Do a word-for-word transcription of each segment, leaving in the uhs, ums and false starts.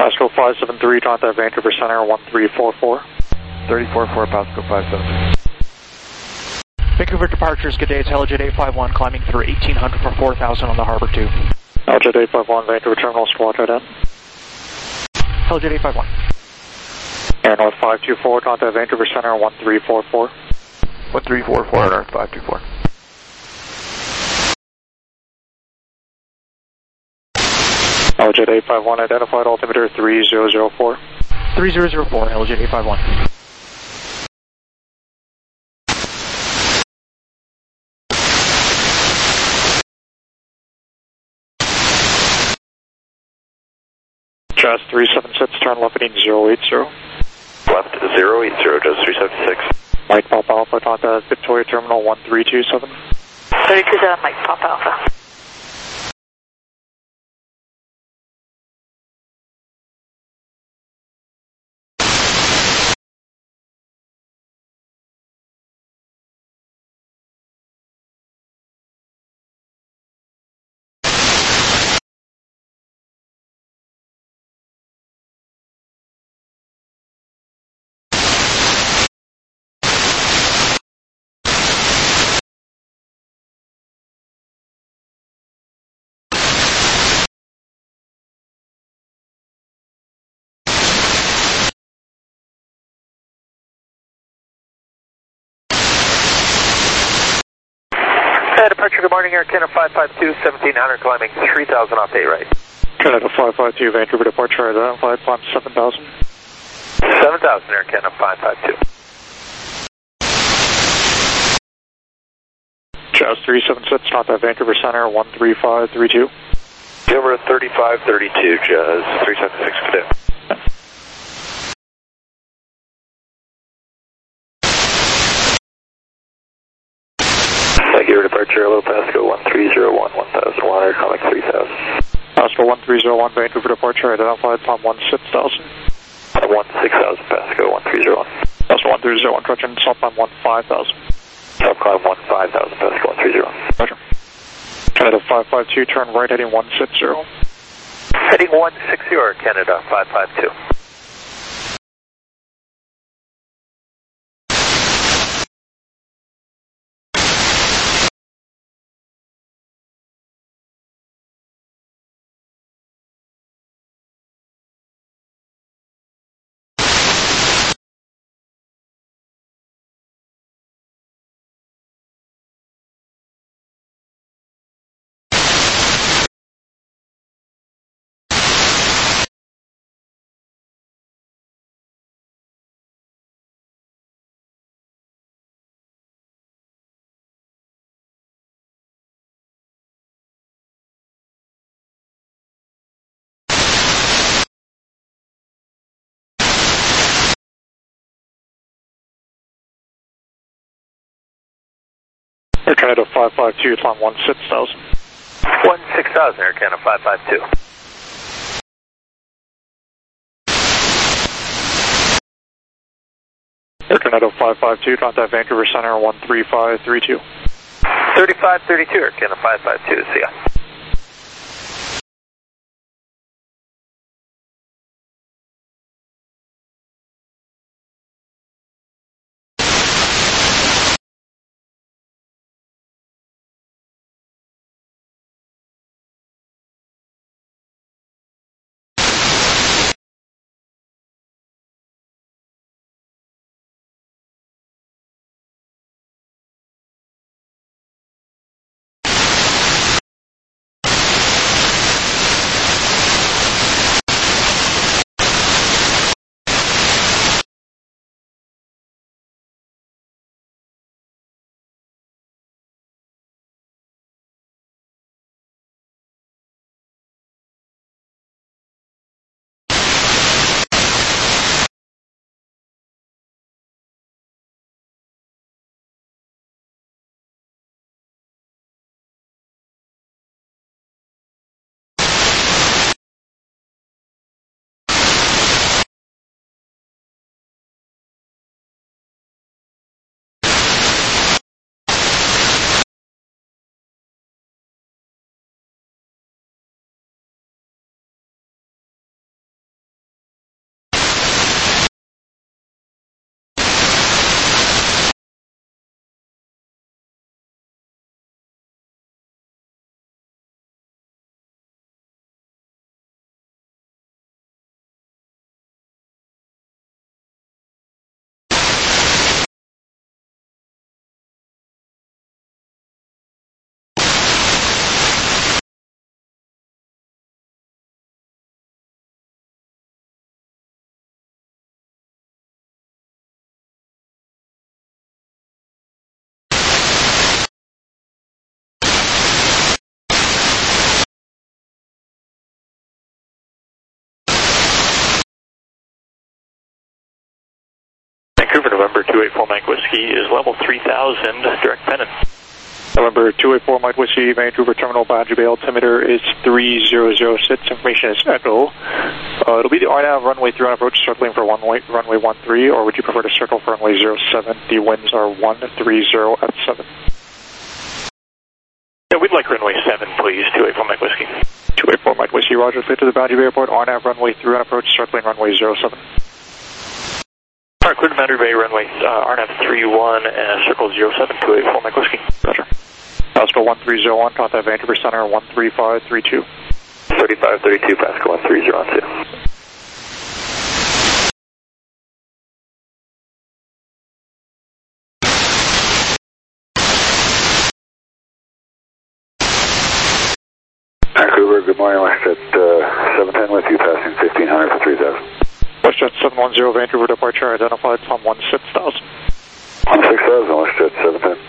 Pasco five seven three, contact Vancouver Center one three four four. three four four, Pasco five seven three. Vancouver departures, good day, it's Helijet eight five one, climbing through eighteen hundred for four thousand on the Harbor two. Helijet eight five one, Vancouver Terminal, squawk head in. Helijet eight five one. Air North five two four, contact Vancouver Center one three four four. one three four four, North five two four. Helijet eight five one, identified altimeter three zero zero four. three zero zero four, Helijet eight five one. Jazz three seven six, turn left heading zero eight zero. Left zero eight zero, Jazz three seven six. Mike Papa Alpha, contact Victoria Terminal one three two seven. thirty two seven, Mike Papa Alpha. Departure, good morning, Air Canada five five two, seventeen hundred, climbing three thousand off eight right. Canada five five two, Vancouver departure, identified, climb seven thousand. seven thousand, Air Canada five five two. Jazz three seven six, contact Vancouver Center one three five three two. Over thirty-five thirty-two, Jazz three seven six, good day. Your departure, hello Pasco one three zero one, one thousand one hundred, calling three thousand. Pasco one three zero one, Vancouver departure, identified, climb one six thousand. one six thousand, Pasco one three zero one. Pasco one three zero one, correction, stop climb one five thousand. Stop climb one five thousand, Pasco one three zero one. Roger. Canada five five two, turn right heading one six zero. Heading one six zero, Canada five five two. Air Canada five five two, climb one six thousand. one six thousand, Air Canada five five two. Air Canada five five two, contact Vancouver Center one three five three two. thirty-five thirty-two, Air Canada five five two, see ya. Vancouver, November two eight four Mike Whiskey is level three thousand, direct pennant. November two eight four Mike Whiskey, Vancouver Terminal, Boundary Bay altimeter is three zero zero six, information is Echo. Uh, it'll be the R NAV runway three on approach, circling for one way, runway one three, or would you prefer to circle for runway zero seven? The winds are one three zero at seven. Yeah, we'd like runway seven, please, two eight four Mike Whiskey. two eight four Mike Whiskey, roger, clear to the Boundary Bay Airport, R NAV runway three on approach, circling runway zero seven. Alright, clear to Boundary Bay, runway uh, R NAV three one, and circle zero seven, two eight four Mike Whiskey. Roger. Pascal one three zero one, contact Vancouver Center one three five three two. thirty-five thirty-two, Pascal one three zero two. Vancouver, good morning, WestJet uh, seven ten with you, passing fifteen hundred for three thousand. WestJet seven one zero, Vancouver departure identified from one six thousand. one six thousand, WestJet seven ten.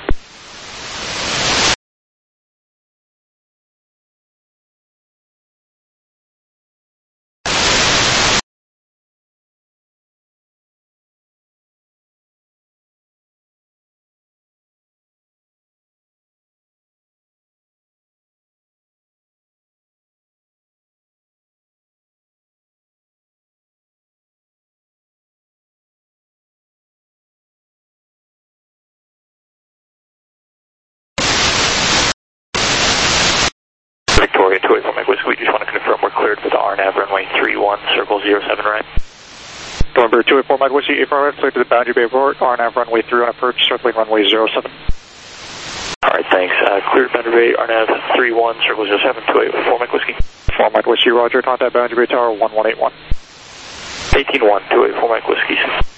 Victoria two eight four Mike Whiskey, we just want to confirm we're cleared for the R NAV runway three one, circle zero seven right. November two eight four Mike Whiskey, eight four right, clear to the Boundary Bay Airport, R NAV runway three on approach, circling runway zero seven. Alright, thanks. Uh, cleared Boundary Bay, R NAV three one, circle zero seven, two eight four Mike Whiskey. four Mike Whiskey, roger, contact Boundary Bay Tower one one eight one. eighteen one, two eight four Mike Whiskey.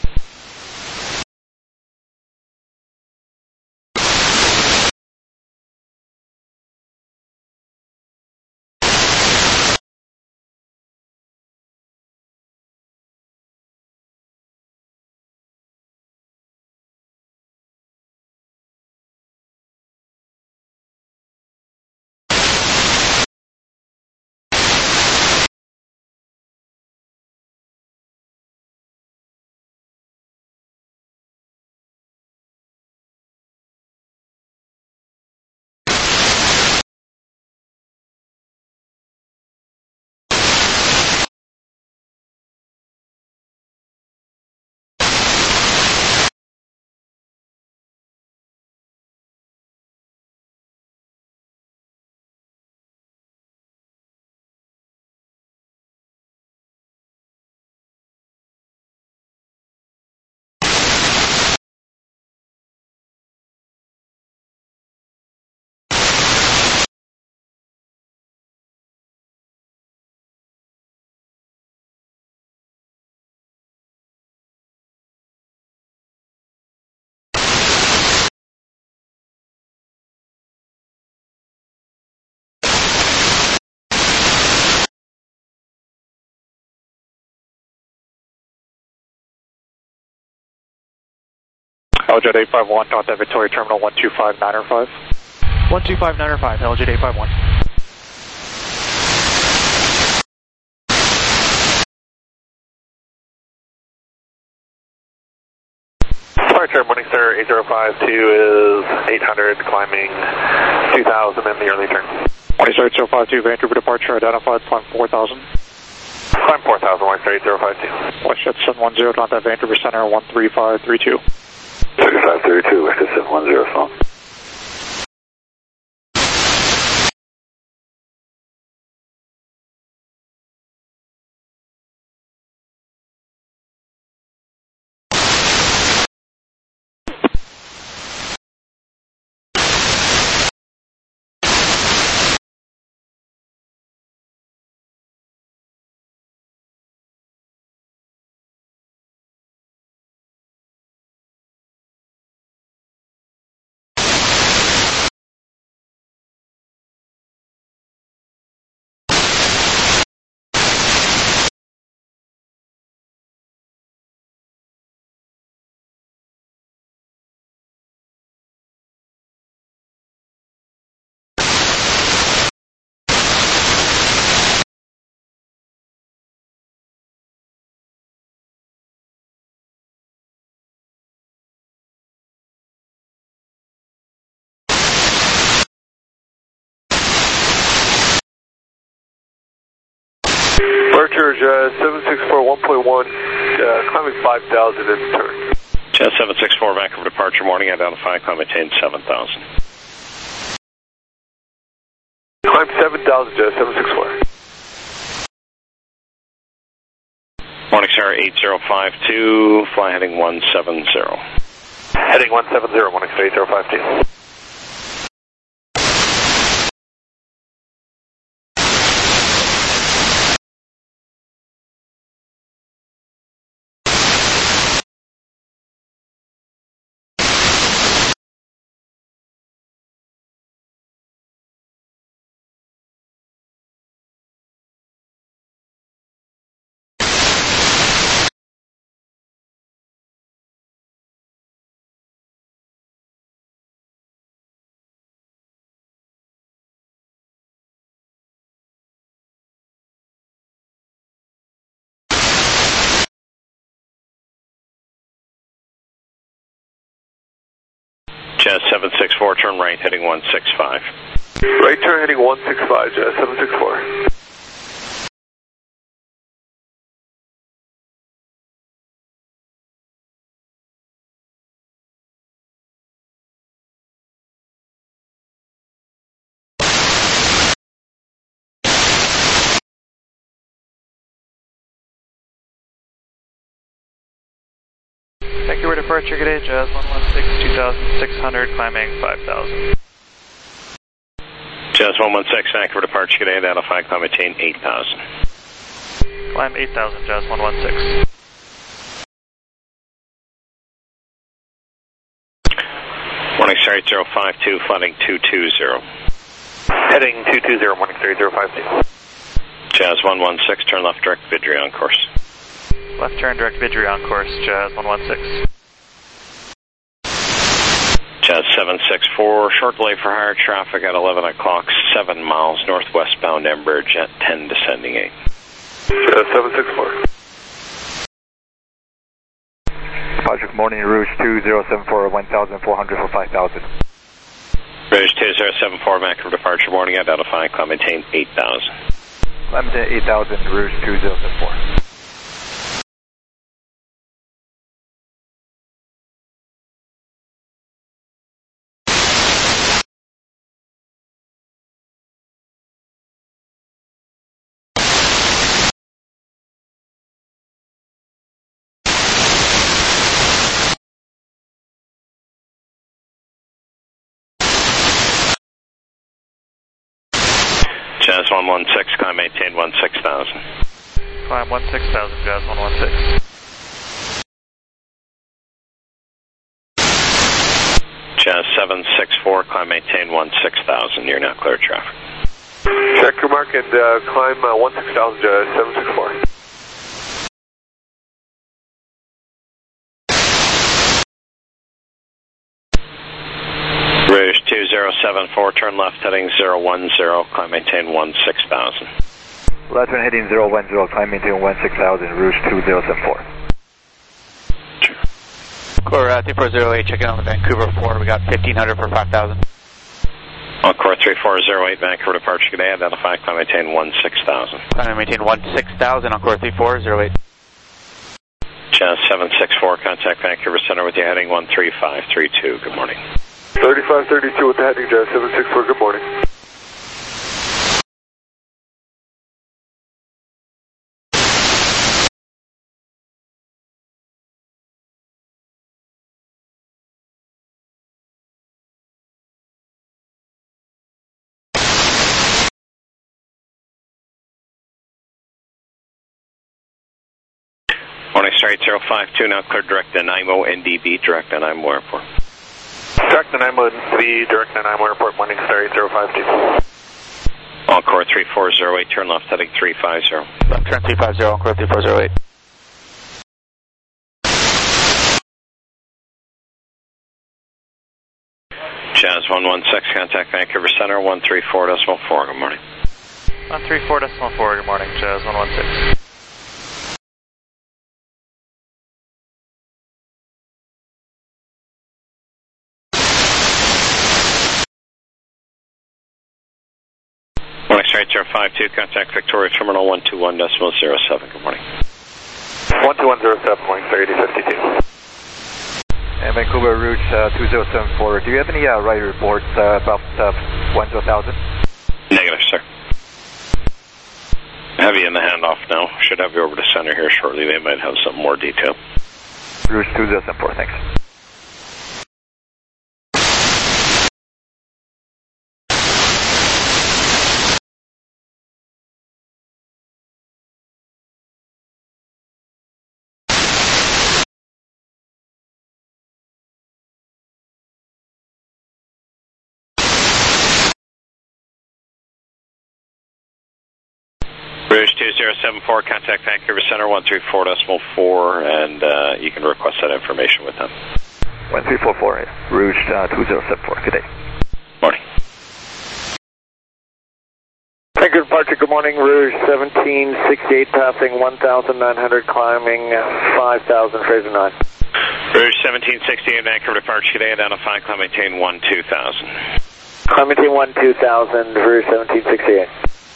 L-Jet eight five one, contact Victoria Terminal one two five nine five. one two five nine five, L-Jet eight five one. Departure, Morningstar eight zero five two is eight hundred, climbing two thousand in the early turn. Morningstar eight zero five two, Vancouver departure identified, climb four thousand. Climb four thousand, Morningstar eight zero five two. WestJet seven one zero, contact Vancouver Center one three five three two. thirty-five thirty-two, WestJet seven one zero, phone. Departure, Jazz seven six four, one point one, uh, climbing five thousand in turn. Jazz seven six four, Vancouver departure, morning, identify, climb maintain seven thousand. Climb seven thousand, Jazz seven six four. Morning, sir, eight zero five two, fly heading one seven zero. Heading one seven zero, morning, sir, eight zero five two. Jazz seven six four, turn right, heading one six five. Right turn heading one six five, Jazz seven six four. Vancouver departure, good day, Jazz one one six, two thousand six hundred, climbing five thousand. Jazz one one six, Vancouver departure, good day, identify, climb maintain eight thousand. Climb eight thousand, Jazz one one six. Morning, sir, eight zero five two, flying two two zero. Heading two two zero, morning, sir, eight zero five two. Jazz one one six, turn left, direct Vidri on course. Left turn, direct Vidri on course, Jazz one one six. Jazz seven six four, short delay for higher traffic at eleven o'clock, seven miles northwestbound Enbridge at ten descending eight. Jazz seven six four. Departure, good morning, Rouge two zero seven four, one thousand four hundred for five thousand. Rouge two zero seven four, Vancouver departure, morning, identify, climb maintain eight thousand. Climb maintain eight thousand, Rouge two zero seven four. Jazz one one six, climb maintain one six thousand. Climb one six thousand, Jazz one one six. Jazz seven six four, climb maintain one six thousand, you're now clear traffic. Check your mark and uh, climb uh, one six thousand, Jazz seven six four. Rouge two zero seven four, turn left heading zero one zero, climb maintain one six thousand. Left turn heading zero one zero, climb maintain one six thousand, Rouge two zero seven four. Core uh, three four zero eight, checking on the Vancouver four, we got fifteen hundred for five thousand. Encore three four zero eight, Vancouver departure, today, identify, climb maintain one six thousand. Climb maintain one six thousand, Encore three four zero eight. Jazz seven six four, contact Vancouver Center with you heading one three five three two, good morning. thirty-five thirty-two with the heading, Jazz seven six four, good morning. Morning, sir, eight zero five two, now clear direct Nanaimo, N D B, direct Nanaimo Airport. Direct Nanaimo, N D B, direct Nanaimo Airport, morning, sir, eight zero five two. Encore three four zero eight, turn left heading three five zero. Left turn three five zero, Encore three four zero eight. Jazz one one six, contact Vancouver Center, one three four decimal four, good morning. one three four decimal four, good morning, Jazz one one six. Morning, sir, eight zero five two, contact Victoria Terminal one two one decimal zero seven. Good morning. one two one zero seven, morning sir, eighty fifty-two. And Vancouver Rouge uh, two zero seven four, do you have any uh, rider reports uh, about uh, one zero thousand? Negative, sir. Have you in the handoff now. Should have you over to center here shortly. They might have some more detail. Rouge two zero seven four, thanks. Rouge two zero seven four, contact Vancouver Center one three four decimal four, and uh, you can request that information with them. one three four four, Rouge uh, two zero seven four, good day. Morning. Thank you, departure. Good morning, Rouge seventeen sixty-eight, passing one thousand nine hundred, climbing five thousand, Fraser nine. Rouge seventeen sixty-eight, Vancouver departure today, identify, climb maintain one two thousand. Climb maintain one two thousand, Rouge seventeen sixty-eight.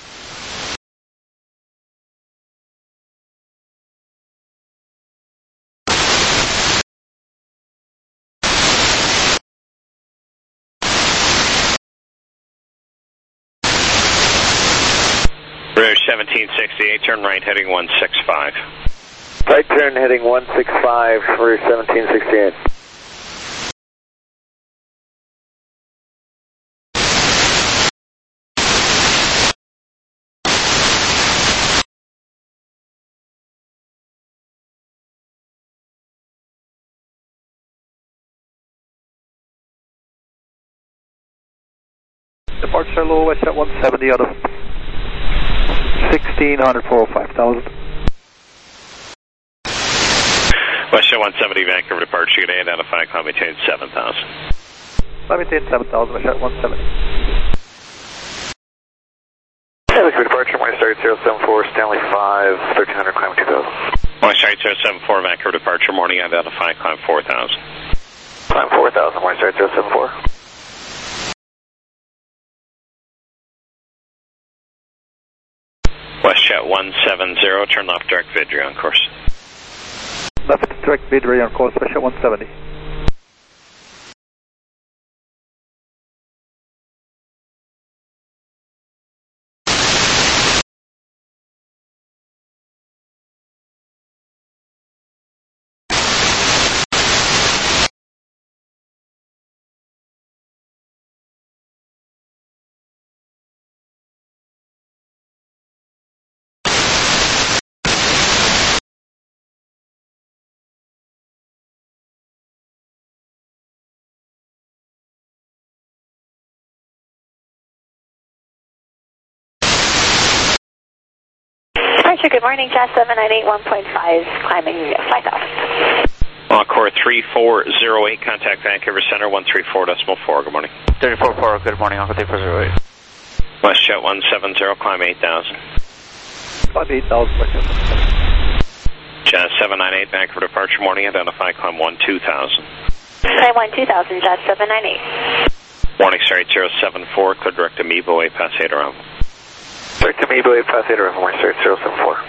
Rouge seventeen sixty-eight, turn right heading one six five. Right turn heading one six five, Rouge seventeen sixty-eight. Departure low west at one seventy out of sixteen hundred, four oh five thousand. Westjet one seventy, Vancouver departure today, identify, climb maintain seven thousand. Climb maintain seven thousand, Westjet one seventy. Vancouver departure, morning start zero seven four, Stanley five, thirteen hundred, climb two thousand. Morning start zero seven four, Vancouver departure, morning identify, climb four thousand. Climb four thousand, morning start zero seven four. Westjet one seventy, turn left direct Vidri on course. Left direct Vidri on course, Westjet one seventy. Departure, good morning, Jazz seven nine eight, one point five, climbing five thousand. Encore three four zero eight, contact Vancouver Center one three four decimal four, good morning. three four four, good morning, Uncle three four zero eight. Westjet one seventy, climb eight thousand. Climb eight thousand, Westjet. Jazz seven nine eight, Vancouver departure, morning identify, climb one two thousand. Climb one two thousand, Jazz seven nine eight. Morning start zero seven four, clear direct to Amibo, eight past eight arrival. Direct to Amibo, eight past eight arrival, morning start zero seven four.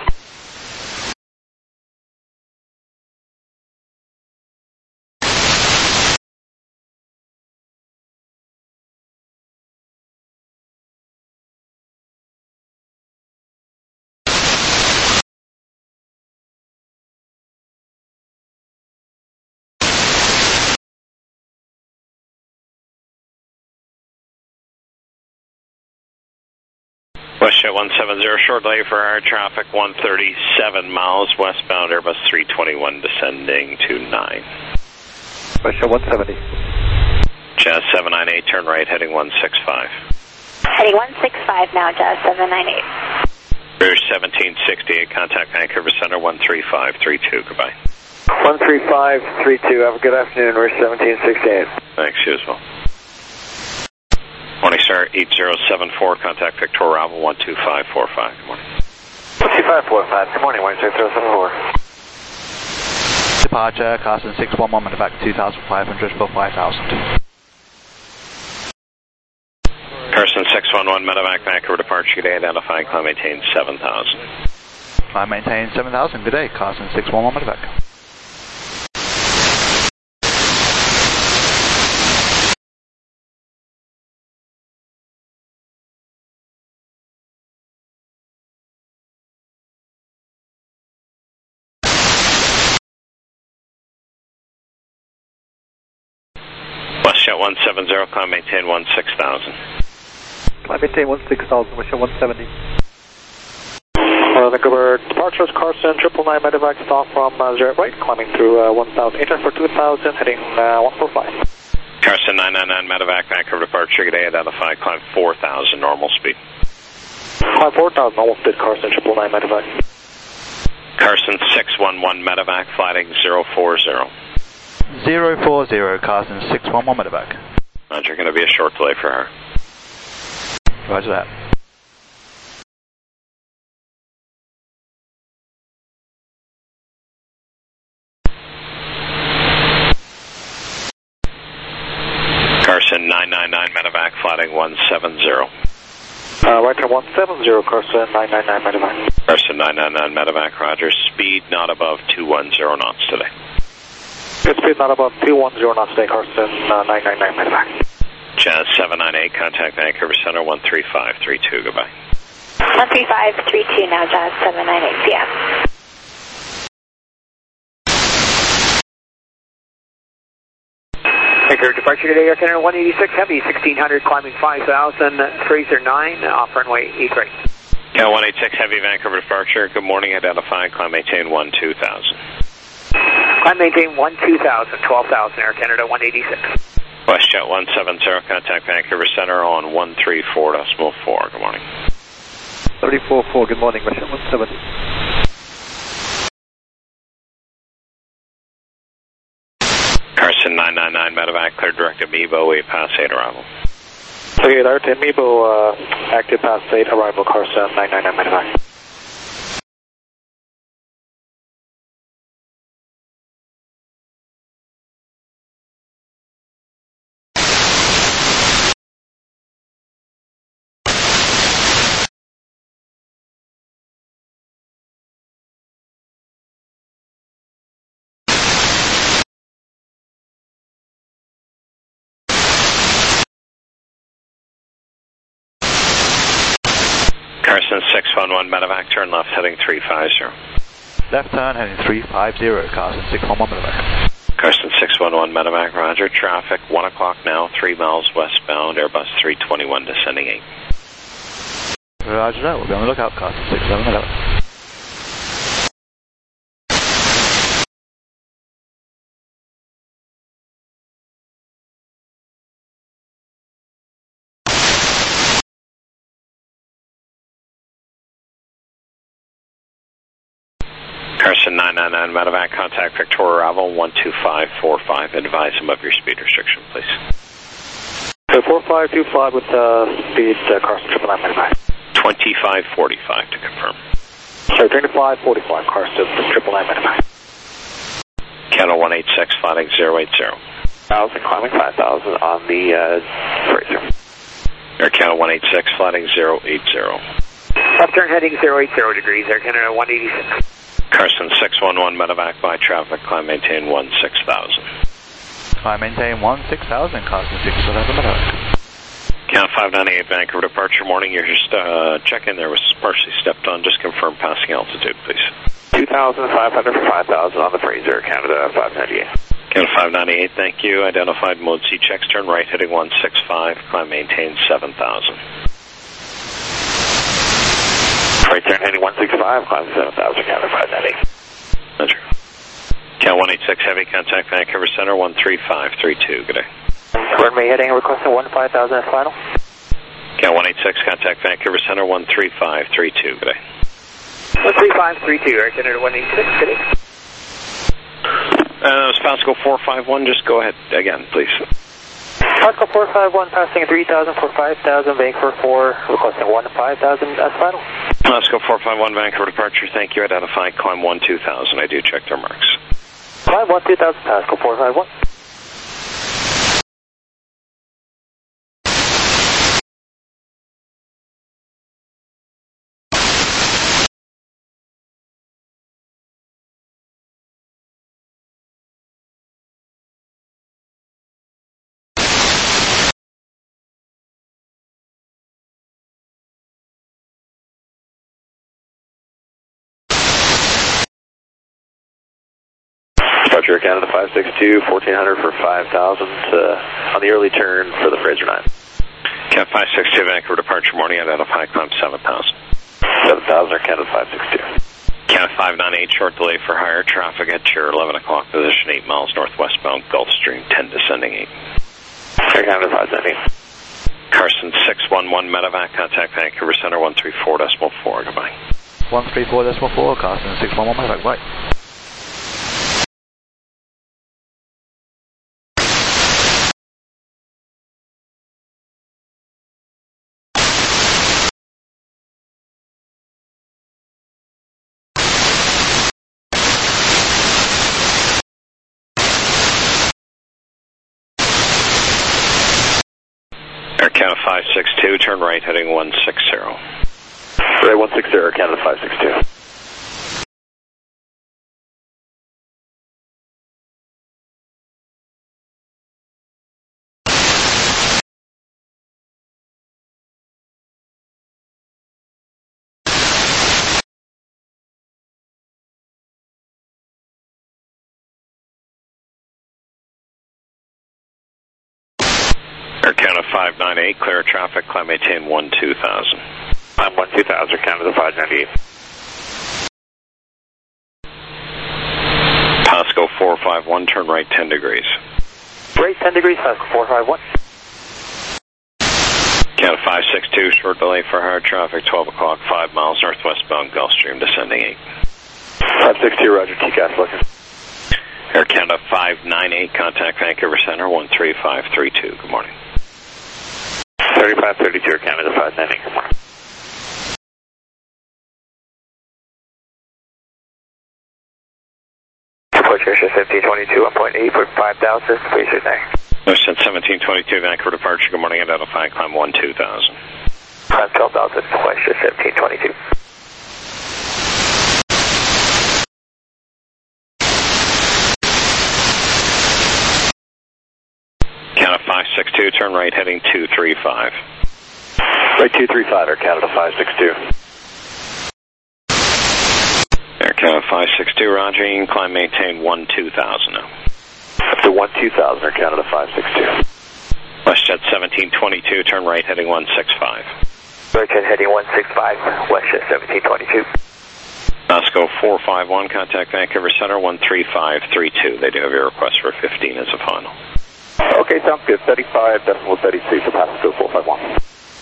Westjet one seventy, short delay for higher traffic, one thirty-seven miles westbound, Airbus three twenty-one descending to nine. Westjet one seventy. Jazz seven nine eight, turn right heading one six five. Heading one six five now, Jazz seven nine eight. Rouge seventeen sixty-eight, contact Vancouver Center one three five three two, goodbye. one three five three two, have a good afternoon, Rouge seventeen sixty-eight. Thanks, you as well. Morning star eight zero seven four, contact Victoria Bravo one two five four five, good morning. one two five four five, good morning, morning star zero seven four. Departure, Carson six one one, back two thousand five hundred for five thousand. Carson six one one Medevac, Vancouver departure, good day, identify, climb maintain seven thousand. Climb maintain seven thousand, good day, Carson six one one Medevac. WestJet one seven zero, climb maintain one six thousand. Climb maintain one six thousand, WestJet one seventy. Uh, Vancouver departure is Carson triple nine Medevac, stop from uh, zero right, climbing through uh, one thousand eight hundred for two thousand, heading uh, one four five. Carson nine nine nine Medevac, Vancouver departure, good day, identify, climb four thousand, normal speed. Climb four thousand, normal speed, Carson triple nine Medevac. Carson six one one Medevac, flighting zero four zero. zero four zero, Carson six one one Medevac. Roger, going to be a short delay for her. Roger that. Carson nine nine nine Medevac, flighting one seven zero. Uh, right turn one seven zero, Carson nine nine nine Medevac. Carson nine nine nine Medevac, roger, speed not above two one zero knots today. Good speed not above two one zero knots today, Carson uh, nine nine nine Medevac. Jazz seven nine eight, contact Vancouver Center one three five three two, goodbye. one three five three two now, Jazz seven nine eight, P M. Vancouver departure today, Air Canada one eighty-six Heavy, sixteen hundred, climbing five thousand, Fraser nine, off runway eight right. Yeah, one eighty-six Heavy, Vancouver departure, good morning, identify, climb maintain one two thousand. Climb maintain one two thousand, twelve thousand, Air Canada one eighty-six. WestJet one seven zero, contact Vancouver Center on one three four decimal four, good morning. thirty-four four, good morning, WestJet one seventy. Carson nine nine nine Medevac, clear direct Amiibo, we pass eight arrival. Okay, direct Amiibo, uh, active pass eight, arrival, Carson nine nine nine Medevac. Carson six one one Medevac, turn left, heading three five zero. Left turn heading three five zero, Carson six one one Medevac. Carson six one one Medevac, roger, traffic, one o'clock now, three miles westbound, Airbus three twenty-one descending eight. Roger that, we'll be on the lookout, Carson six one one Medevac. Carson nine nine nine Medevac, contact Victoria Arrival one two five four five, advise him of your speed restriction, please. So four five two five with uh, speed, uh, Carson triple nine Medevac. twenty-five forty-five to confirm. Sorry, twenty-five forty-five, Carson triple nine Medevac. Canada one eighty-six, flighting zero eight zero. Thousand, climbing five thousand on the uh, Fraser. Air Canada one eighty-six, flighting zero eight zero. Left turn heading zero eight zero degrees, Air Canada one eighty-six. Carson six one one Medevac, by traffic, climb maintain one six thousand. Climb maintain one six thousand, Carson six one one Medevac. Count five ninety-eight, Vancouver departure, morning, your uh, check-in there was partially stepped on, just confirm passing altitude, please. two thousand five hundred for five thousand on the Fraser, Canada five ninety-eight. Canada five ninety-eight, thank you, identified mode C checks, turn right, heading one six five, climb maintain seven thousand. Right turn heading one six five, climb seven thousand, Canada five ninety-eight. Roger. Count one eighty-six Heavy, contact Vancouver Center one three five three two, good day. Runway heading, requesting one five thousand as final. Count one eighty-six, contact Vancouver Center one three five three two, good day. one three five three two, Air Canada one eighty-six, good day. Uh, that was Pascal four five one, just go ahead again, please. Pascal four five one, passing three thousand for five thousand, Vancouver four, requesting one five thousand as final. Pascal four five one, Vancouver departure, thank you, identify, climb one two thousand, I do check their marks. Climb one two thousand, Pascal four five one. departure, Canada five six two, fourteen hundred for five thousand uh, on the early turn for the Fraser nine. Cat five six two, Vancouver departure, morning, identify, climb seven thousand. seven thousand or Canada five six two. Cat five nine eight, short delay for higher traffic at Chair, eleven o'clock, position eight miles northwestbound, Gulfstream, ten descending eight. Air Canada five nine eight. Carson six one one, medevac, contact Vancouver Center, one three four decimal four, goodbye. one three four decimal four, Carson six one one, medevac, bye. Air Canada five six two, turn right heading one six zero. Right, one six zero, Canada five six two. Air Canada five nine eight, clear traffic, climb maintain one two thousand. I'm one two thousand, Canada five ninety-eight. Pasco four five one, turn right ten degrees. Right, ten degrees, Pasco four five one. Canada five six two, short delay for hard traffic, twelve o'clock, five miles northwestbound, Gulfstream, descending eight. five six two, Roger, T C A S looking. Air Canada five nine eight, contact Vancouver Center, one three five three two, good morning. thirty-five thirty-two, Air Canada five nine eight, good morning. Departure seventeen twenty-two, one point eight for five thousand, Fraser nine. Ocean seventeen twenty-two, Vancouver departure, good morning, identify, climb one two thousand. Climb twelve thousand, Western seventeen twenty-two. Canada five six two, turn right heading two three five. Right two three five, Air Canada five six two. Air Canada five six two, roger, you can climb maintain one two thousand now. Up to one two thousand, Air Canada five six two. WestJet seventeen twenty-two, turn right heading one six five. Right ten heading one six five, WestJet seventeen twenty-two. Pasco four five one, contact Vancouver Center, one three five three two. They do have your request for fifteen as a final. Okay, sounds good. thirty-five decimal thirty-three for Pasco four five one.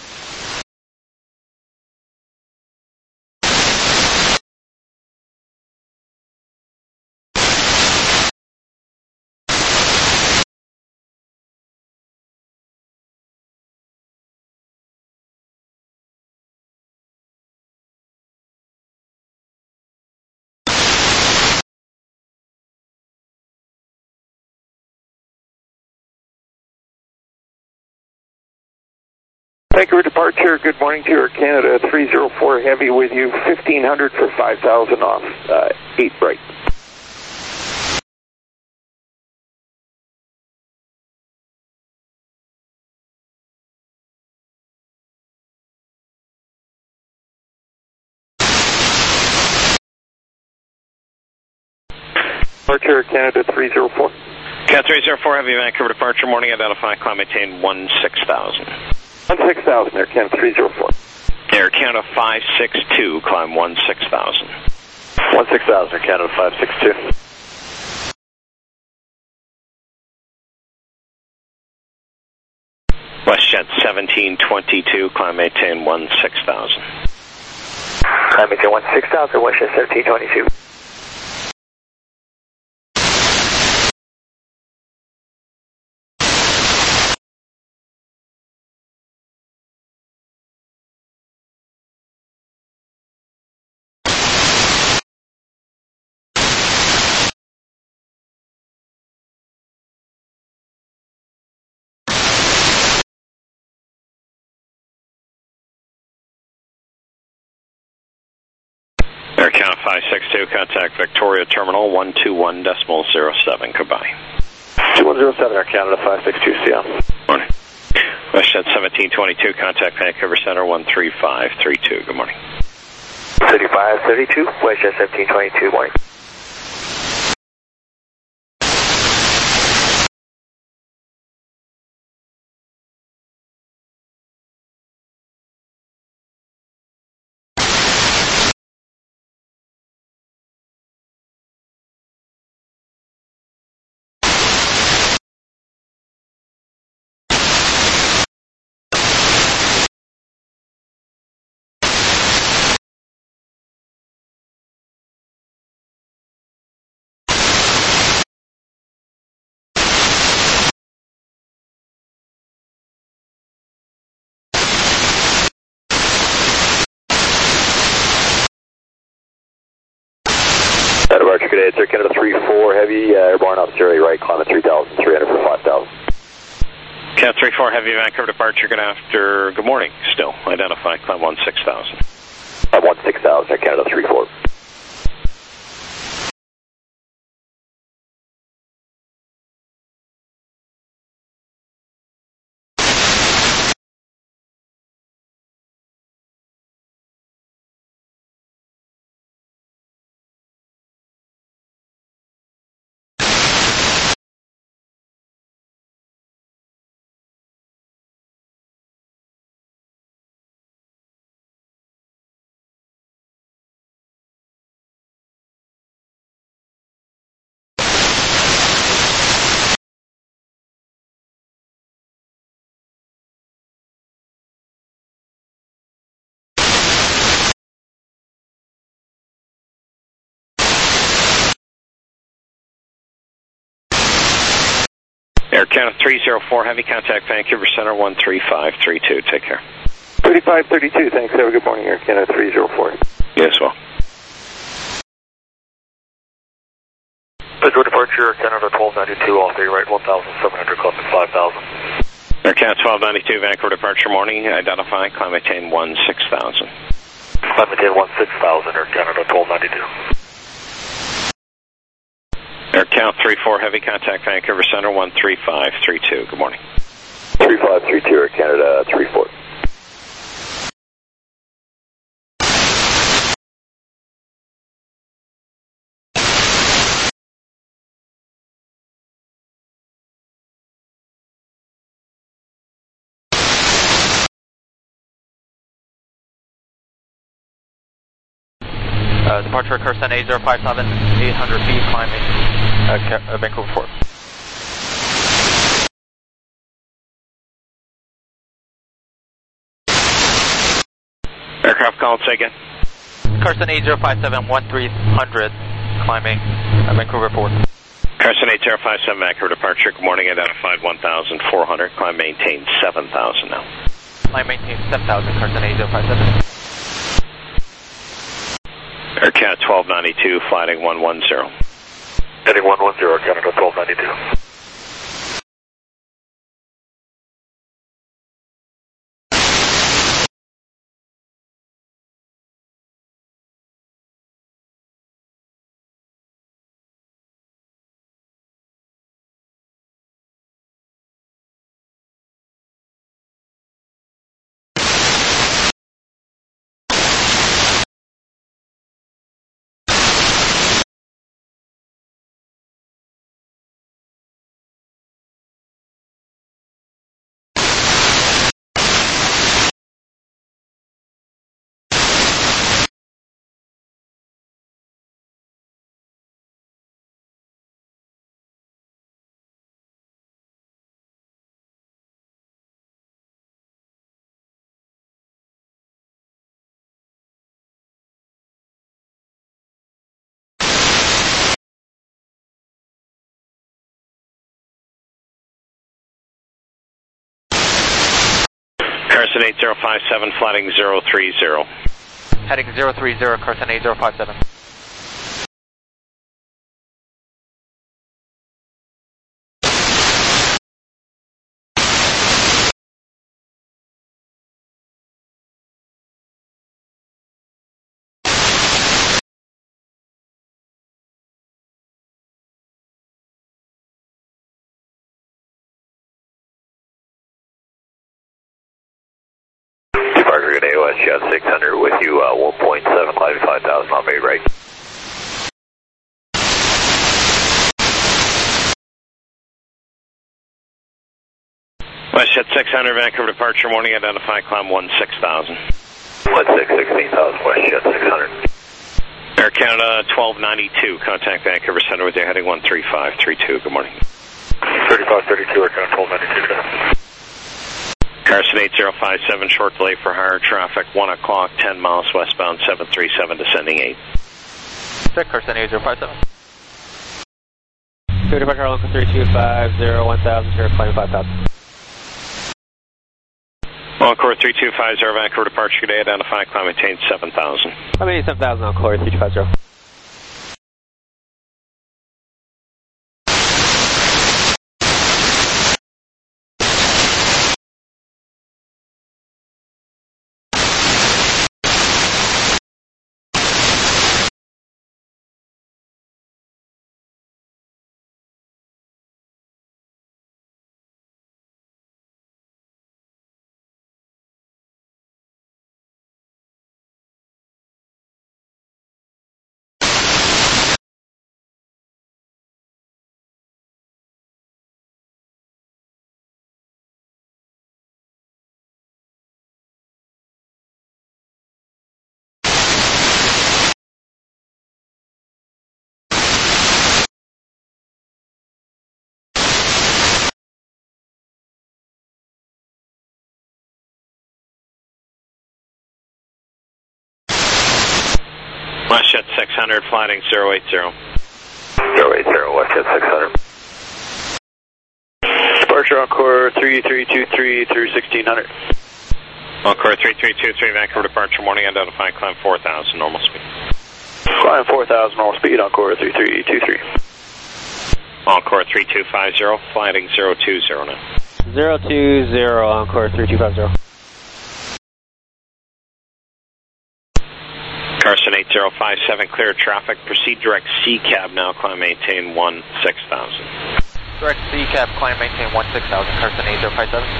Vancouver departure, good morning to Air Canada three zero four Heavy with you, fifteen hundred for five thousand off, uh, eight right. Departure, Canada three zero four. Cat three zero four, heavy Vancouver departure, morning, identify, climb maintain one six thousand. one six thousand, Air Canada three zero four. Air Canada five six two, climb one six thousand. one six thousand, Air Canada five six two. WestJet seventeen twenty-two, climb maintain one six thousand. Climb maintain one six thousand, WestJet seventeen twenty-two. Air Canada five six two, contact Victoria Terminal, one two one decimal zero seven, goodbye. two one zero seven, Air Canada five six two, C L. Morning. WestJet seventeen twenty-two, contact Vancouver Center, one three five three two, good morning. thirty-five thirty-two, WestJet seventeen twenty-two, morning. departure, good day. It's Air Canada three four Heavy, uh, airborne Australia right, climb at three thousand three hundred for five thousand. Cat three four Heavy, Vancouver departure, good after, good morning still. Identify, climb one six thousand. Climb one six thousand, Air Canada three four. Air Canada three zero four Heavy, contact Vancouver Center one three five three two. Take care. thirty-five thirty-two, thanks. Have a good morning, Air Canada three zero four. Yes, well. Pedro departure, Canada twelve ninety-two, all three right, one thousand seven hundred, climb at five thousand. Air Canada twelve ninety-two, Vancouver departure morning, identify, climb attain one six thousand. Climb attain one six thousand, Air Canada twelve ninety-two. Air Count three four Heavy, contact Vancouver Center one three five three two. Good morning. three five three two, Air Canada three four. Uh, departure Kirsten eight zero five seven, eight hundred feet, climbing uh, uh, Vancouver Fort. Aircraft call, say again. Kirsten eight zero five seven, one three hundred, climbing uh, Vancouver Fort. Carson eight zero five seven, Vancouver departure, good morning, identified one thousand four hundred, climb maintain seven thousand now. Climb maintain seven thousand, Kirsten eight zero five seven. Air Canada twelve ninety-two, flighting one one zero. Heading one one zero, Canada twelve ninety-two. Carson eight zero five seven, flighting zero three zero. Heading zero three zero, Carson eight zero five seven. Departure, good day, WestJet six hundred with you, uh, one point seven, climbing five thousand on Bay right. WestJet six hundred, Vancouver departure morning, identify, climb one six thousand. one six, sixteen thousand, WestJet six hundred. Air Canada twelve ninety-two, contact Vancouver Center with your heading one three five three two. Good morning. thirty-five thirty-two, Air Canada twelve ninety-two. Carson eight zero five seven, short delay for higher traffic, one o'clock, ten miles westbound, seven three seven, descending eight. Check Carson eight zero five seven. Good departure, Local three two five zero, one thousand, here, climbing five thousand. Encore three two five zero, Vancouver departure today, identify, climb maintain seven thousand. Climb maintain seven thousand, Encore three two five zero. WestJet six hundred, flighting zero eight zero. zero eight zero, WestJet six hundred. Departure Encore three three two three through sixteen hundred. Encore three three two three, Vancouver departure morning, identify, climb four thousand, normal speed. Climb four thousand, normal speed, Encore three three two three. Encore three two five zero, flighting zero two zero now. zero two zero, Encore three two five zero. Carson eight zero five seven, clear traffic, proceed direct C cab now, climb maintain one six thousand. Direct C cab, climb maintain one six thousand, Carson eight zero five seven.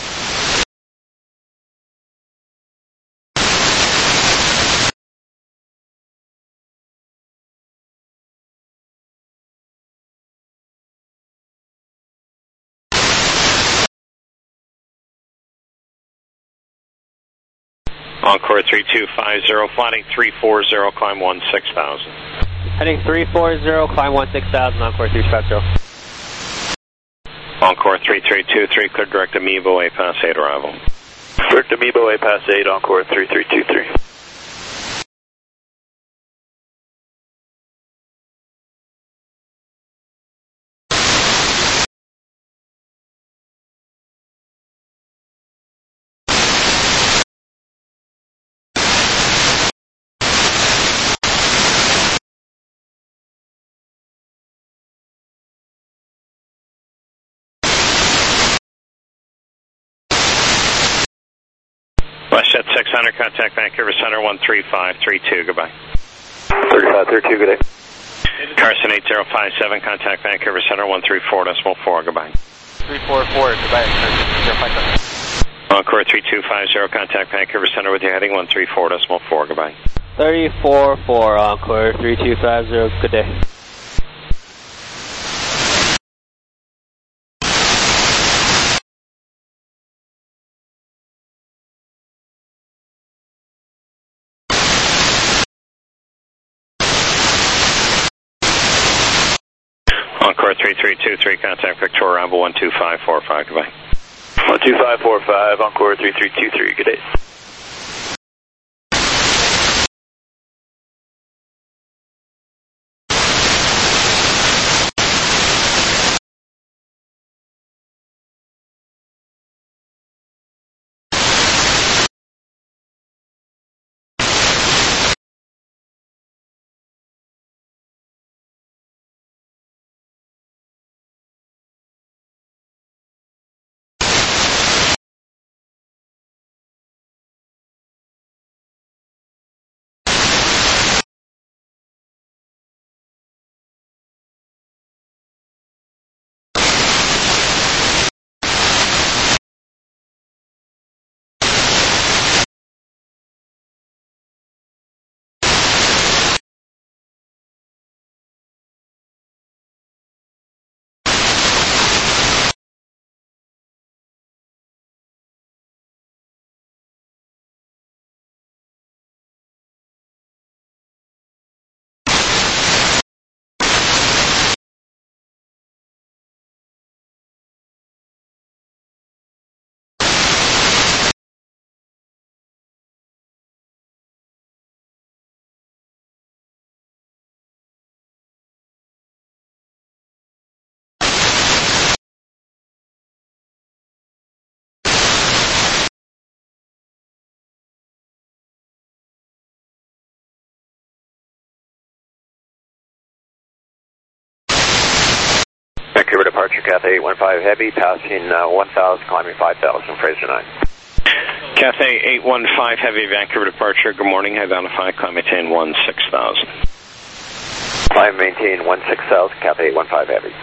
Encore three two five zero, flighting three four zero, climb one six thousand. Heading three four zero, climb one six thousand, Encore three two five zero. Encore three three two three, clear direct Amiibo, A pass eight arrival. Direct Amiibo, A pass eight, Encore three three two three. WestJet six hundred, contact Vancouver Center one three five three two, goodbye. thirty-five thirty-two, good day. Carson eight zero five seven, contact Vancouver Center one three four decimal four, goodbye. three four four, goodbye, Carson eight zero five seven. Encore three two five zero, contact Vancouver Center with your heading one three four decimal four, goodbye. three four four, Encore three two five zero, good day. Encore three three two three, contact Victoria Rambo one two five four five, goodbye. one two five four five, Encore three three two three, good day. Vancouver departure, Cathay eight one five Heavy, passing uh, one thousand, climbing five thousand, Fraser nine. Cathay eight one five Heavy, Vancouver departure, good morning, identify, climb maintain one six thousand. Climb maintain one six thousand, Cathay eight one five Heavy.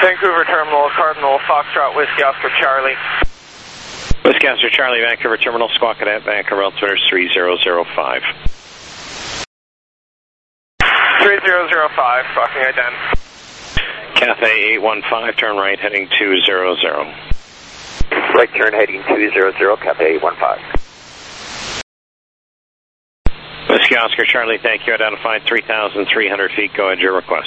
Vancouver Terminal, Cardinal, Foxtrot, Whiskey Oscar Charlie. Whiskey Oscar Charlie, Vancouver Terminal, Squawk Cadet, Vancouver altimeter three zero zero five. three zero zero five, squawking ident. Cathay eight one five, turn right heading two zero zero. Right turn heading two zero zero, Cathay eight one five. Whiskey Oscar Charlie, thank you. Identified three thousand three hundred feet. Go ahead, your request.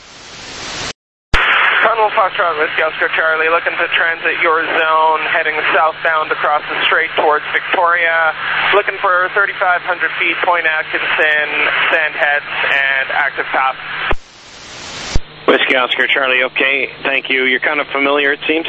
Cardinal Foxtrot, Whiskey Oscar Charlie, looking to transit your zone, heading southbound across the strait towards Victoria, looking for thirty-five hundred feet, Point Atkinson, Sandheads, and active path. Whiskey Oscar Charlie, okay, thank you. You're kind of familiar, it seems?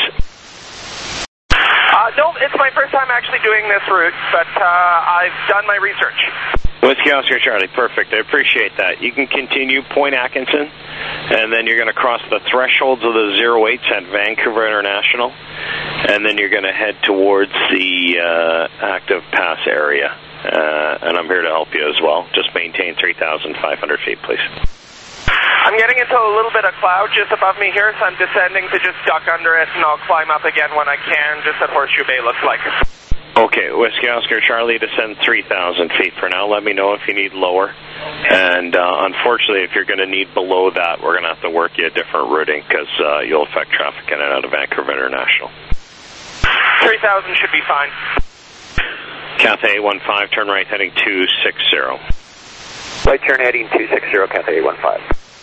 Uh, no, it's my first time actually doing this route, but uh, I've done my research. Whiskey Oscar Charlie, perfect. I appreciate that. You can continue Point Atkinson, and then you're going to cross the thresholds of the zero eights at Vancouver International, and then you're going to head towards the uh, active pass area. Uh, and I'm here to help you as well. Just maintain three thousand five hundred feet, please. I'm getting into a little bit of cloud just above me here, so I'm descending to just duck under it, and I'll climb up again when I can, just at Horseshoe Bay looks like. Okay, Whiskey Oscar Charlie, descend three thousand feet for now. Let me know if you need lower. And uh, unfortunately, if you're going to need below that, we're going to have to work you a different routing because uh, you'll affect traffic in and out of Vancouver International. three thousand should be fine. Cathay eight one five, turn right heading two six zero. Right turn heading two six zero, Cathay eight one five.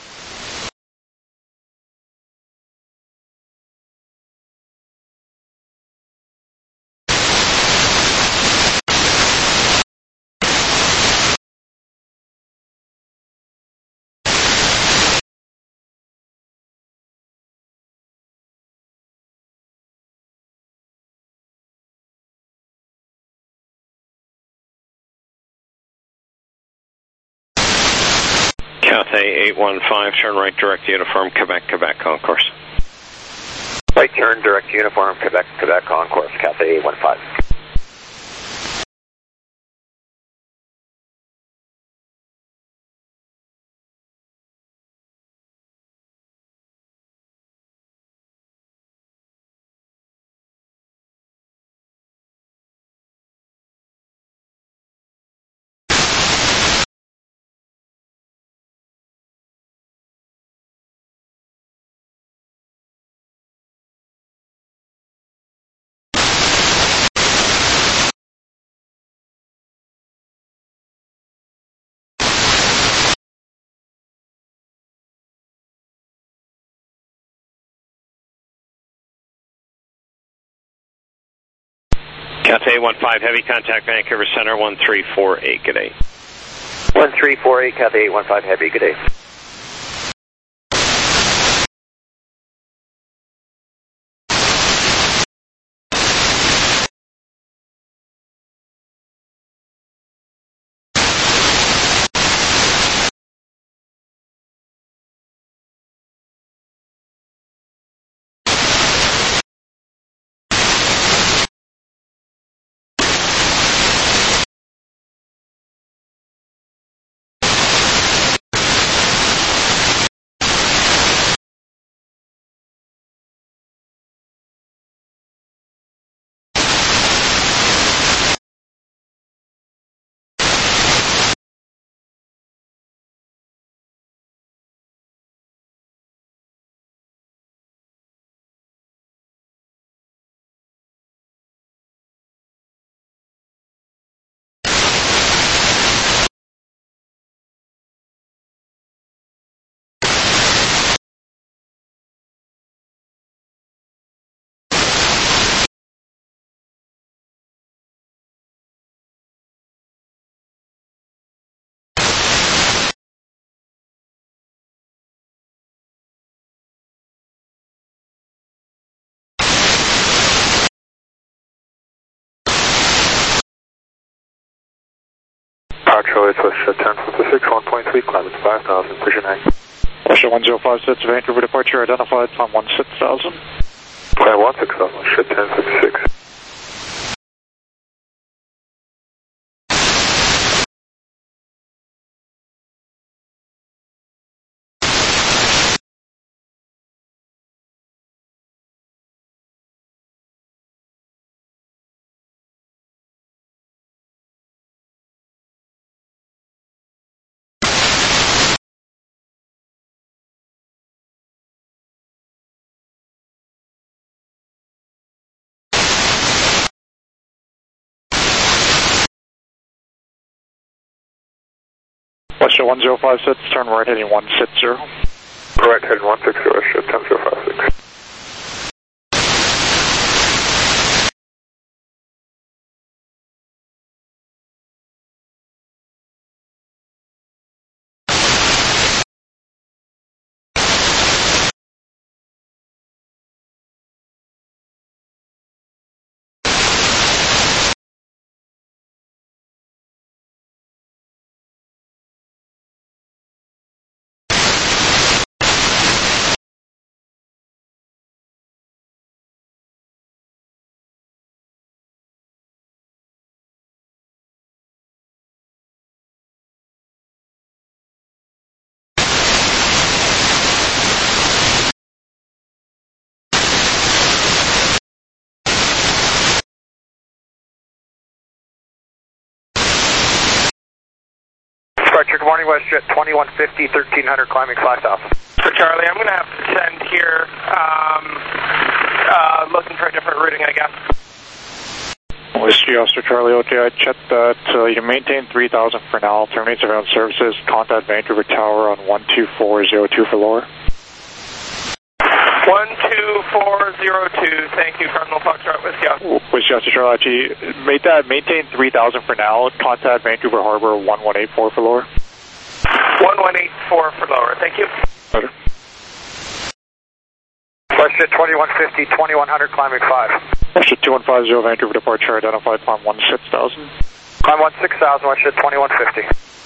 Cathay eight one five, turn right direct uniform, Quebec, Quebec concourse. Right turn direct uniform, Quebec, Quebec concourse, Cathay eight one five. Cathay eight one five, heavy contact Vancouver Center, one three four eight, good day. one three four eight, Cathay eight one five, heavy, good day. Charlie, West ten fifty-six, one point three, climate five thousand, precision hang. West one zero five six, Vancouver departure identified, climb one six thousand. Climb one six thousand, ship ten fifty-six. Westjet one zero five six, turn right heading one six zero. Right heading one six zero, Westjet ten zero five six. Departure, good morning, WestJet twenty-one fifty, thirteen hundred, climbing five thousand. So Charlie, I'm going to have to send here, um, uh, looking for a different routing, I guess. Whiskey Oscar Charlie, okay, I checked that. Uh, you maintain three thousand for now. Terminate surveillance services. Contact Vancouver Tower on one two four zero two for lower. one two four zero two, thank you, Cardinal Foxtrot, Whiskey Oscar. Whiskey Oscar Charlie, actually, made that, maintain three thousand for now. Contact Vancouver Harbor one one eight four for lower. one one eight four for lower, thank you. Okay. WestJet twenty-one fifty, twenty-one hundred, climbing five. WestJet two one five zero, Vancouver departure, identified, climb one six thousand. Climb one six thousand, WestJet twenty-one fifty.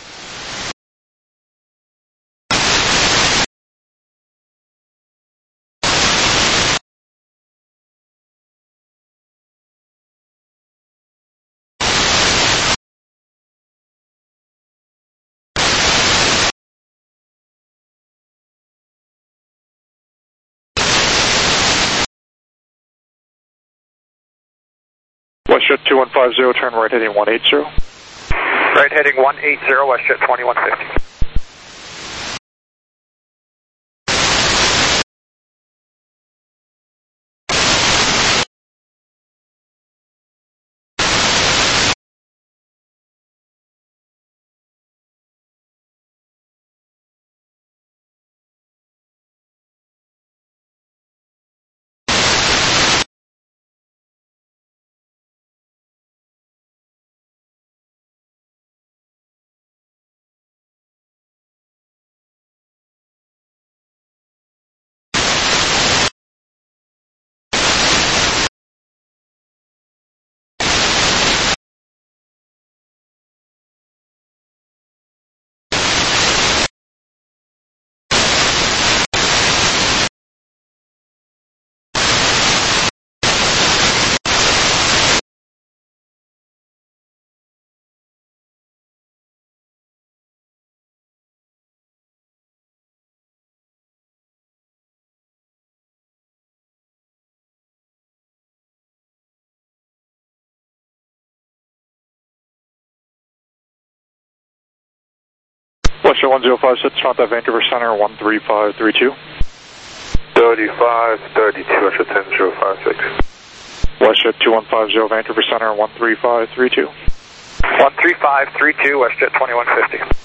WestJet two one five zero, turn right heading one eight zero. Right heading one eight zero, WestJet twenty-one fifty. WestJet one zero five six, contact Vancouver Center one three five three two. thirty-five thirty-two, WestJet ten zero five six. WestJet two one five zero, Vancouver Center one three five three two. one three five three two, WestJet twenty-one fifty.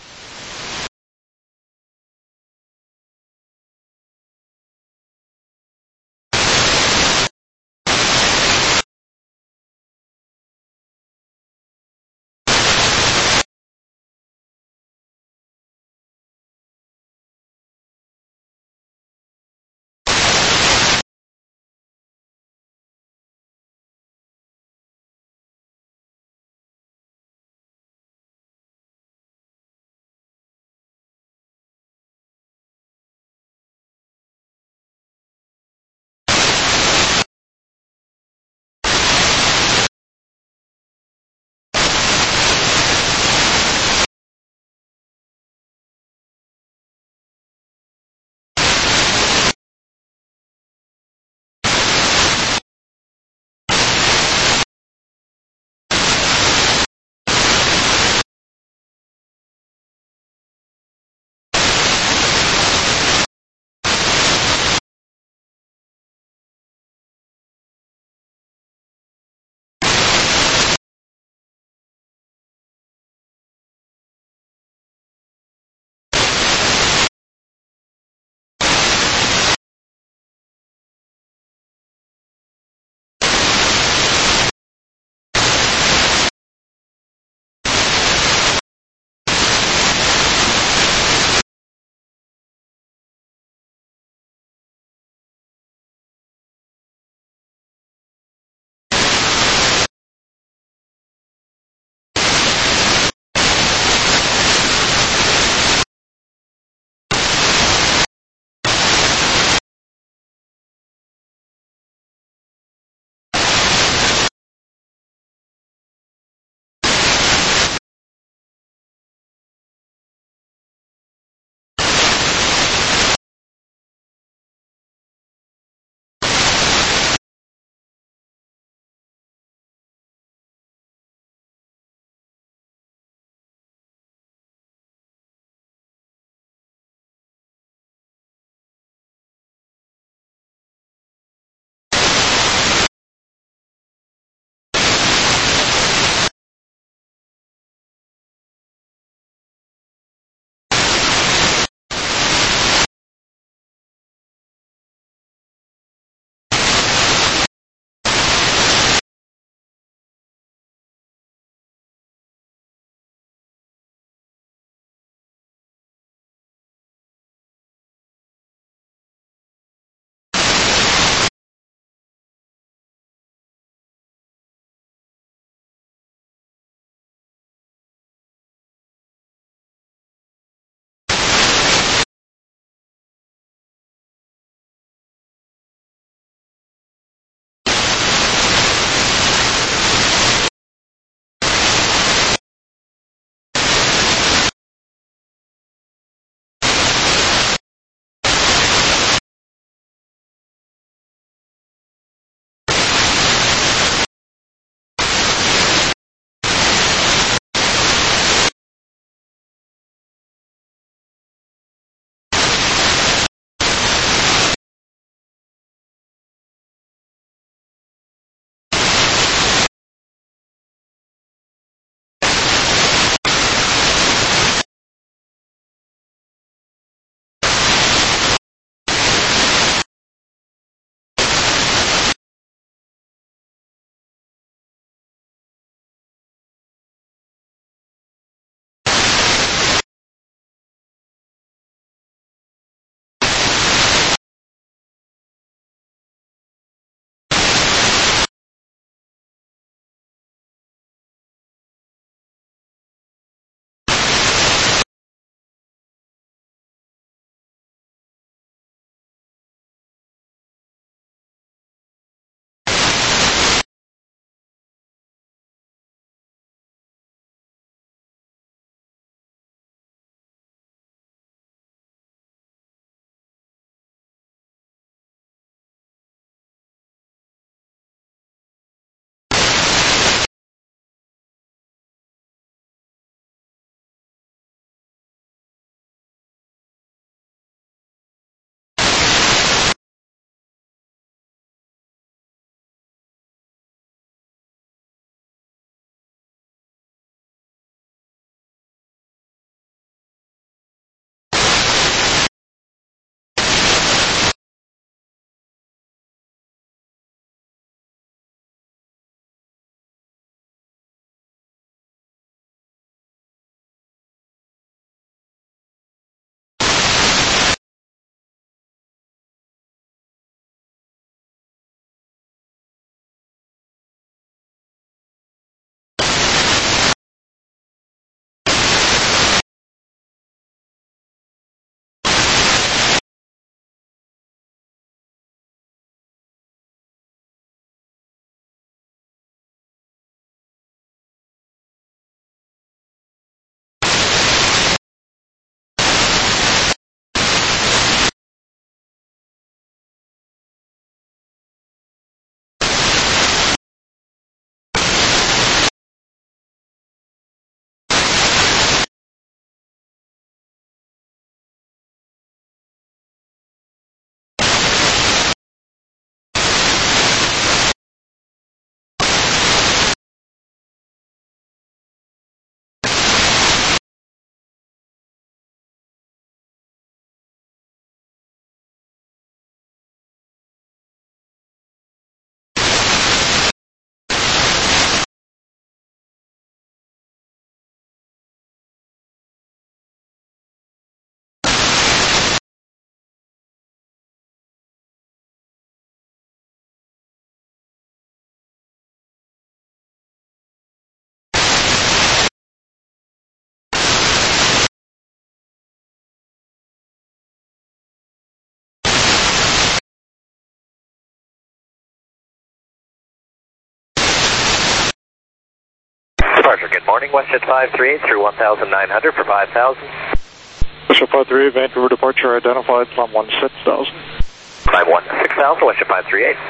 Departure, good morning, WestJet five three eight through one thousand nine hundred for five thousand. WestJet five three eight, Vancouver departure identified, climb one six thousand. Climb one six thousand, WestJet five three eight.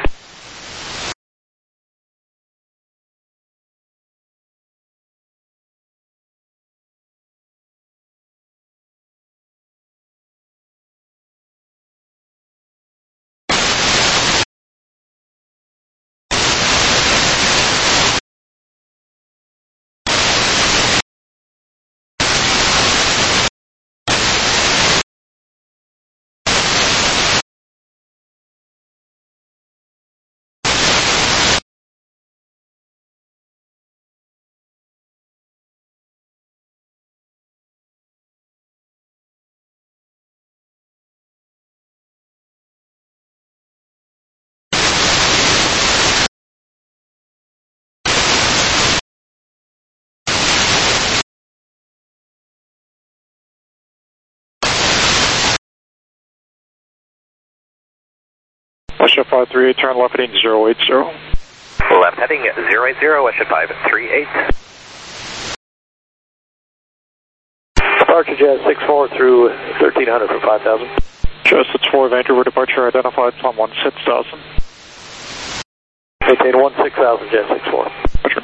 WestJet five three eight, turn left heading zero eight zero. Left heading zero eight zero, WestJet five three eight. Departure Jazz six four through thirteen hundred for five thousand. Jazz six four, Vancouver departure identified, climb one six thousand. Maintain one six thousand, Jazz six four. Roger.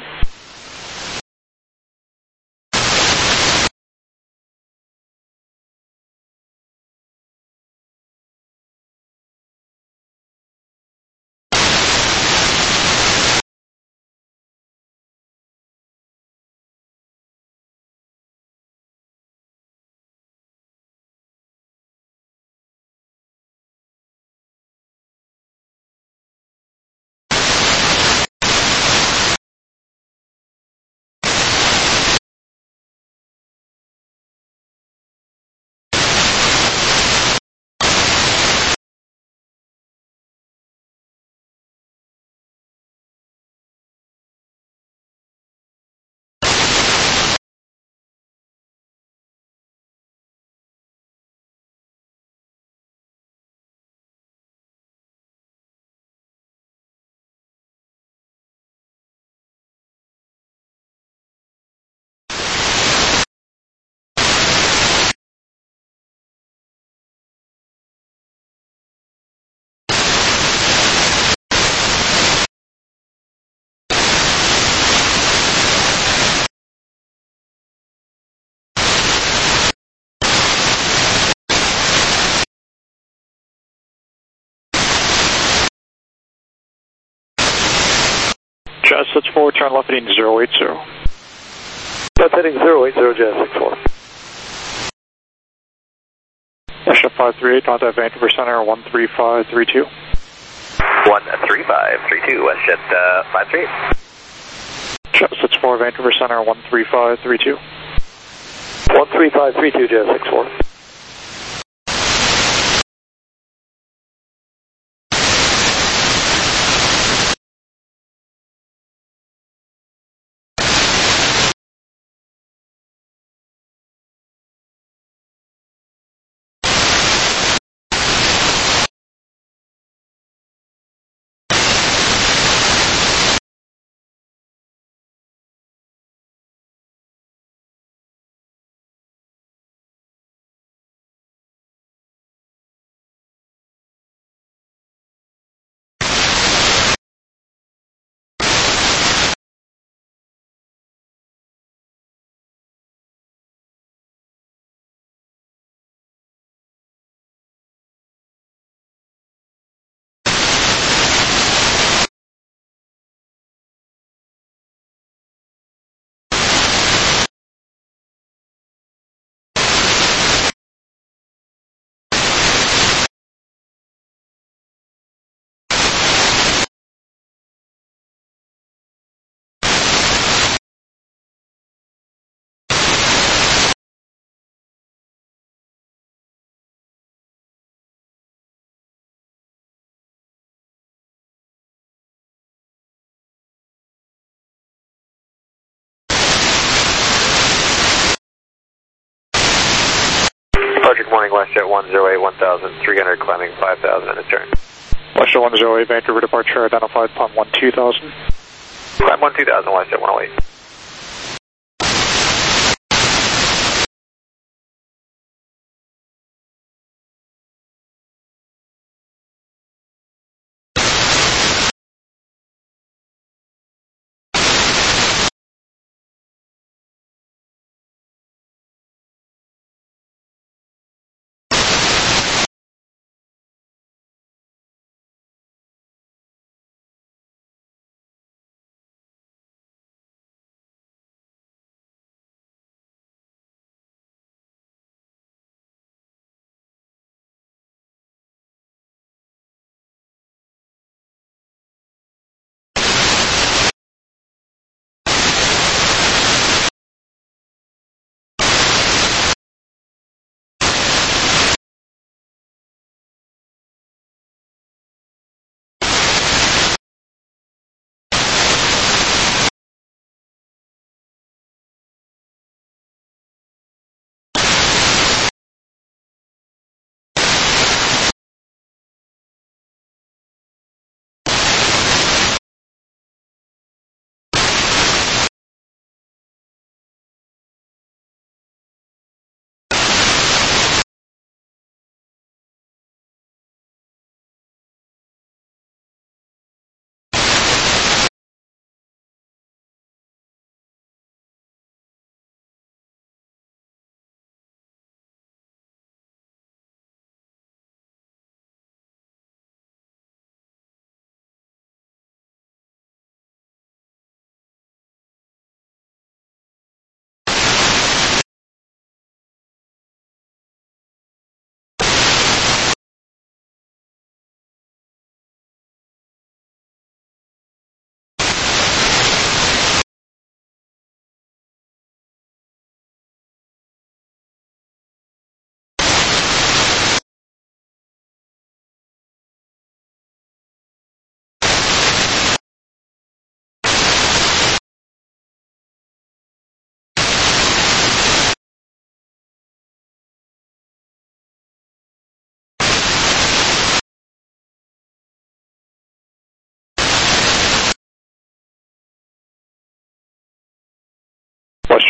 Jazz six four, turn left heading zero eight zero. Left heading zero eight zero, Jazz six four. WestJet five three eight, contact Vancouver Center one three five three two. one three five three two, WestJet uh, five three eight. Jazz six four, Vancouver Center one three five three two. one three five three two, Jazz six four. Departure, morning, WestJet one zero eight, one thousand three hundred, climbing five thousand and a turn. WestJet one zero eight, Vancouver departure identified, climb one two thousand. Climb one two thousand, WestJet one oh eight.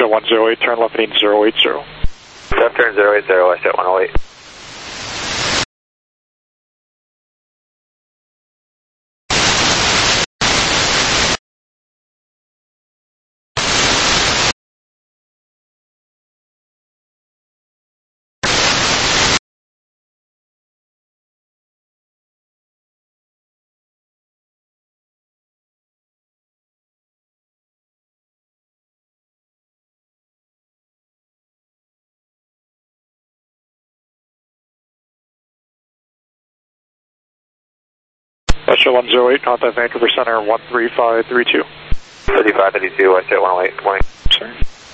Russia one zero eight, turn left heading zero eight zero. Left turn zero eight zero, I set one oh eight. Russia one zero eight, contact Vancouver Center one three five three two. three five three two, I set one oh eight, morning. Sorry.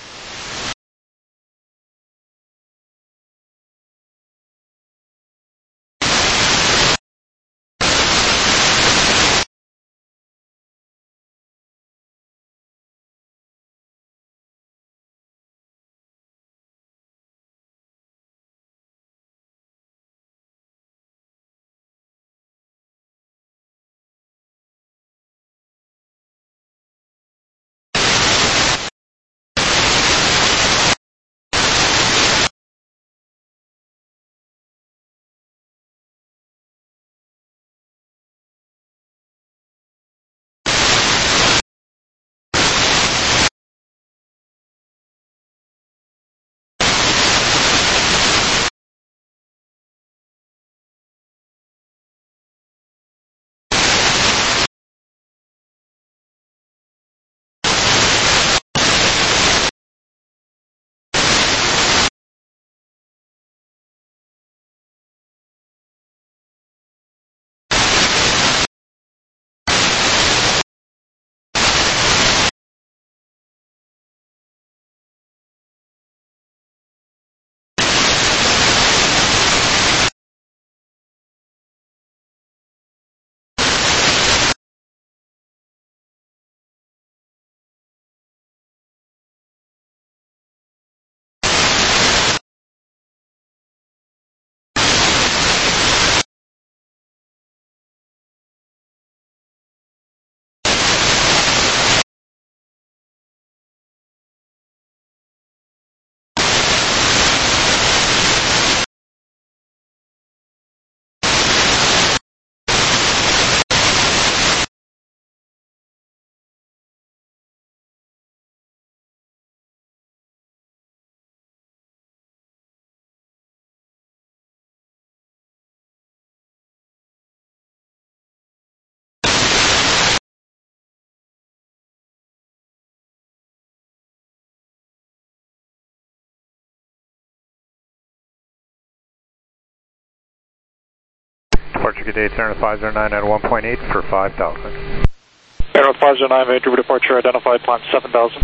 Departure good day, turn five zero nine at one point eight for five thousand. Airfield five zero nine, Vancouver departure identified, climb seven thousand.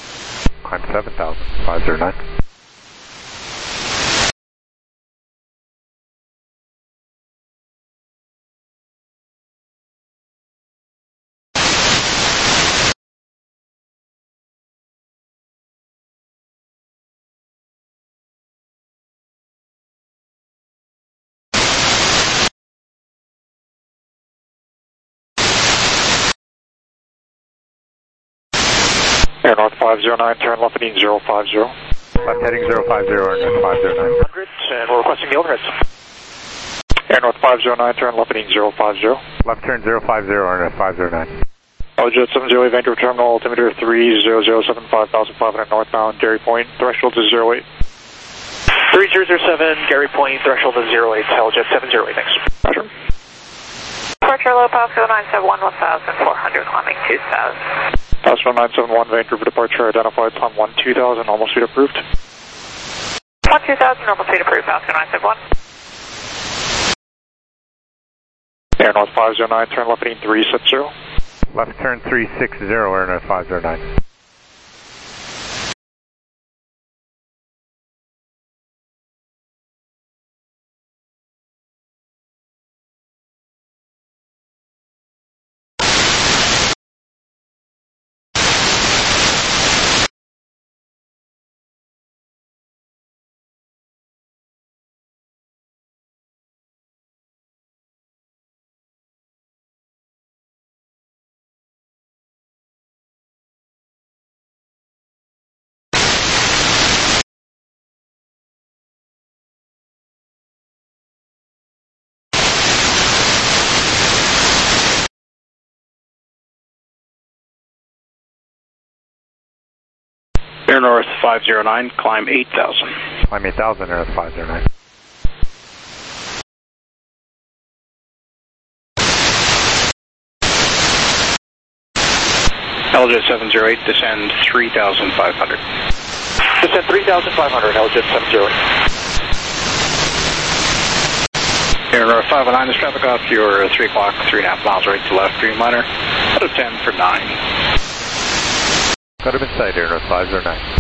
Climb seven thousand, five zero nine. Air North five zero nine, turn left heading zero five zero. Left heading zero five zero, Air North five zero nine. one hundred, and we're requesting the overheads. Air North five zero nine, turn left heading zero five zero. Left turn zero five zero, Air North five zero nine. Jet seven zero eight, Vancouver Terminal, altimeter three zero zero seven, five thousand five hundred northbound, Gary Point, threshold is zero eight. three zero zero seven, Gary Point, threshold is zero eight, Jet seven zero eight, thanks. Roger. Departure low, Pasco nine seven one, one thousand four hundred, climbing two thousand. Pasco nine seven one, Vancouver departure identified, climb one two thousand, normal speed approved. one two thousand, normal speed approved, Pasco nine seven one. Air North five zero nine, turn left heading three six zero. Left turn three six zero, Air North five zero nine. Air North five zero nine, climb eight thousand. Climb eight thousand, Air North five zero nine. Helijet seven zero eight, descend three thousand five hundred. Descend three thousand five hundred, Helijet seven zero eight. Air North five oh nine, this traffic off your three o'clock, three and a half miles right to left, Dreamliner. Out of ten for nine. Got him in sight, Air North five zero nine.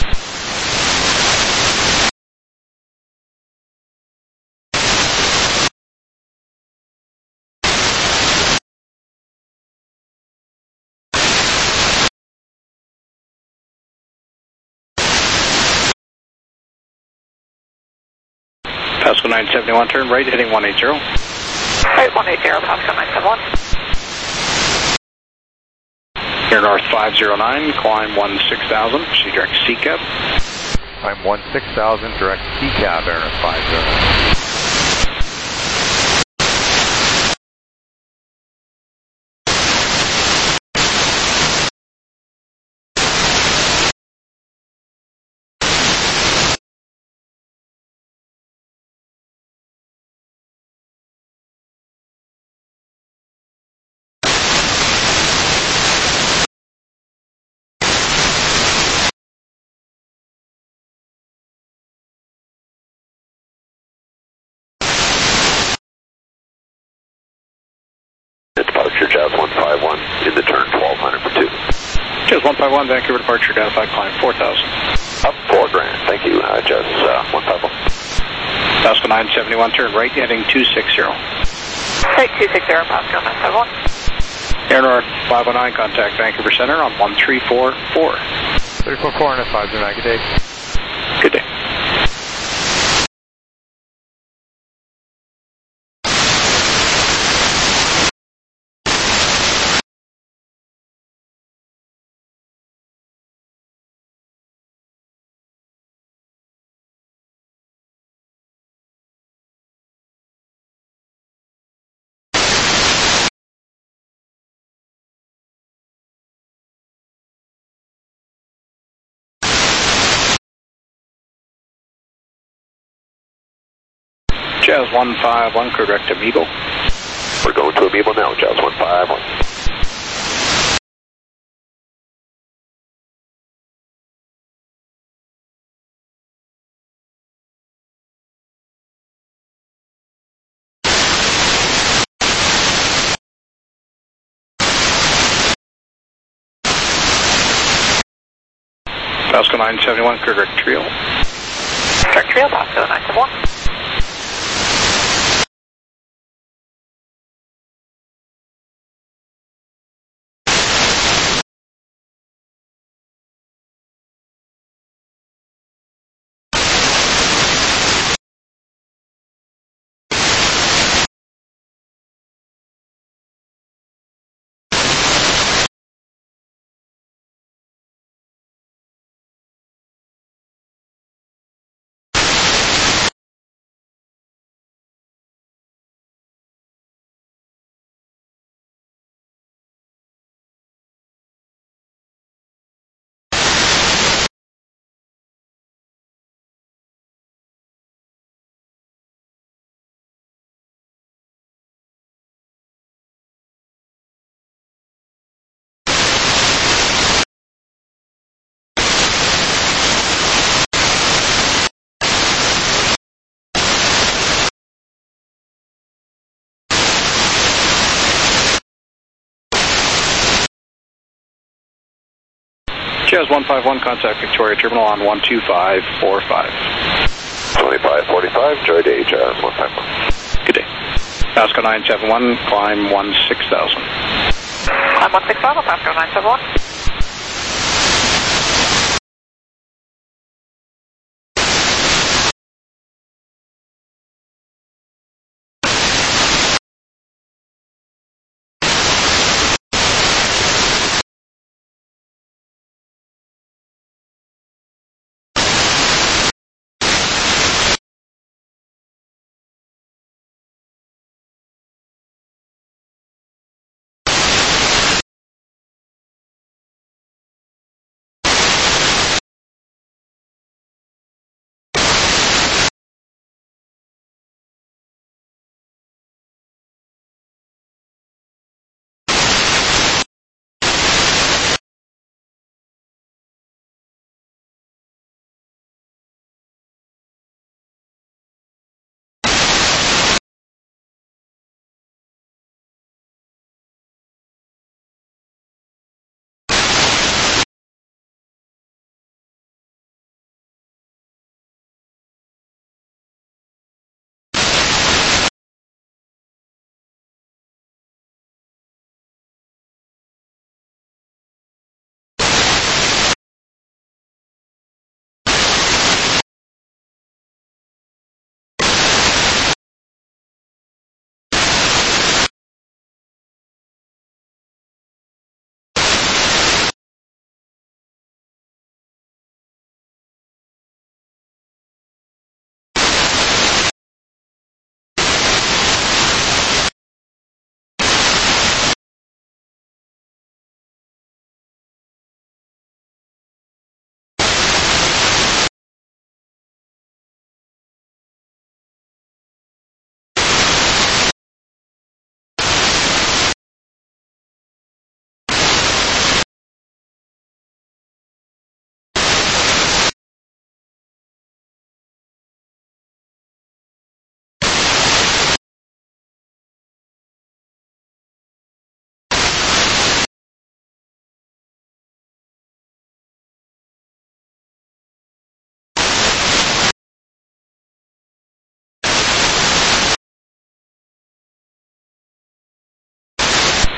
Pasco nine seventy-one, turn right, heading one eighty. Right, one eighty, Pasco nine seventy-one. Air North five zero nine, climb one six thousand, proceed direct C cab. Climb one six thousand, direct C cab, Air North five zero nine. Departure Jazz one five one, in the turn twelve hundred for two. Jazz one five one, Vancouver departure, identified climb four thousand. Up four grand, thank you, uh, Jazz uh, one five one. Pasco nine seventy-one, turn right, heading two sixty. Right, two sixty, Pasco nine seventy-one. Air North five oh nine, contact Vancouver Center on one three four four. three four four, Air North five zero nine, good day. Good day. Jazz one five one, correct Amiable. We're going to Amiable now, Jazz one five one. Pasco nine seventy-one, correct Trio. Correct Trio, Pasco nine seventy-one. Jazz one five one, contact Victoria Terminal on one two five four five. twenty-five forty-five, Joy Day, Jazz one five one. Good day. Pasco nine seventy-one, climb one six thousand. Climb one six thousand, Pasco nine seventy-one.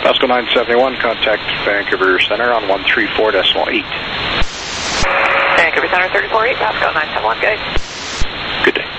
Pasco nine seventy-one, contact Vancouver Center on one three four decimal eight. Vancouver Center thirty four eight, Pasco nine seventy-one, good. Good day.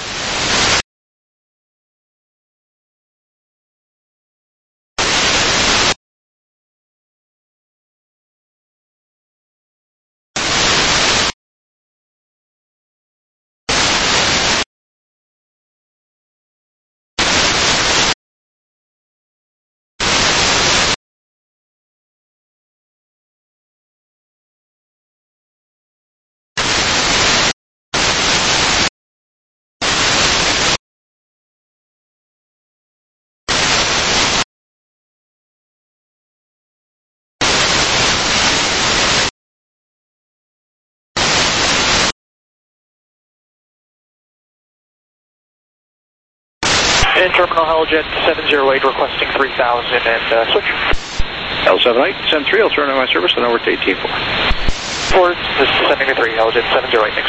In terminal Helljet seven zero eight requesting three thousand and uh, switch. L seven eight, send three, I'll turn on my service and over to eighteen four. Forward, this is sending a three, Helljet seven zero eight, thanks.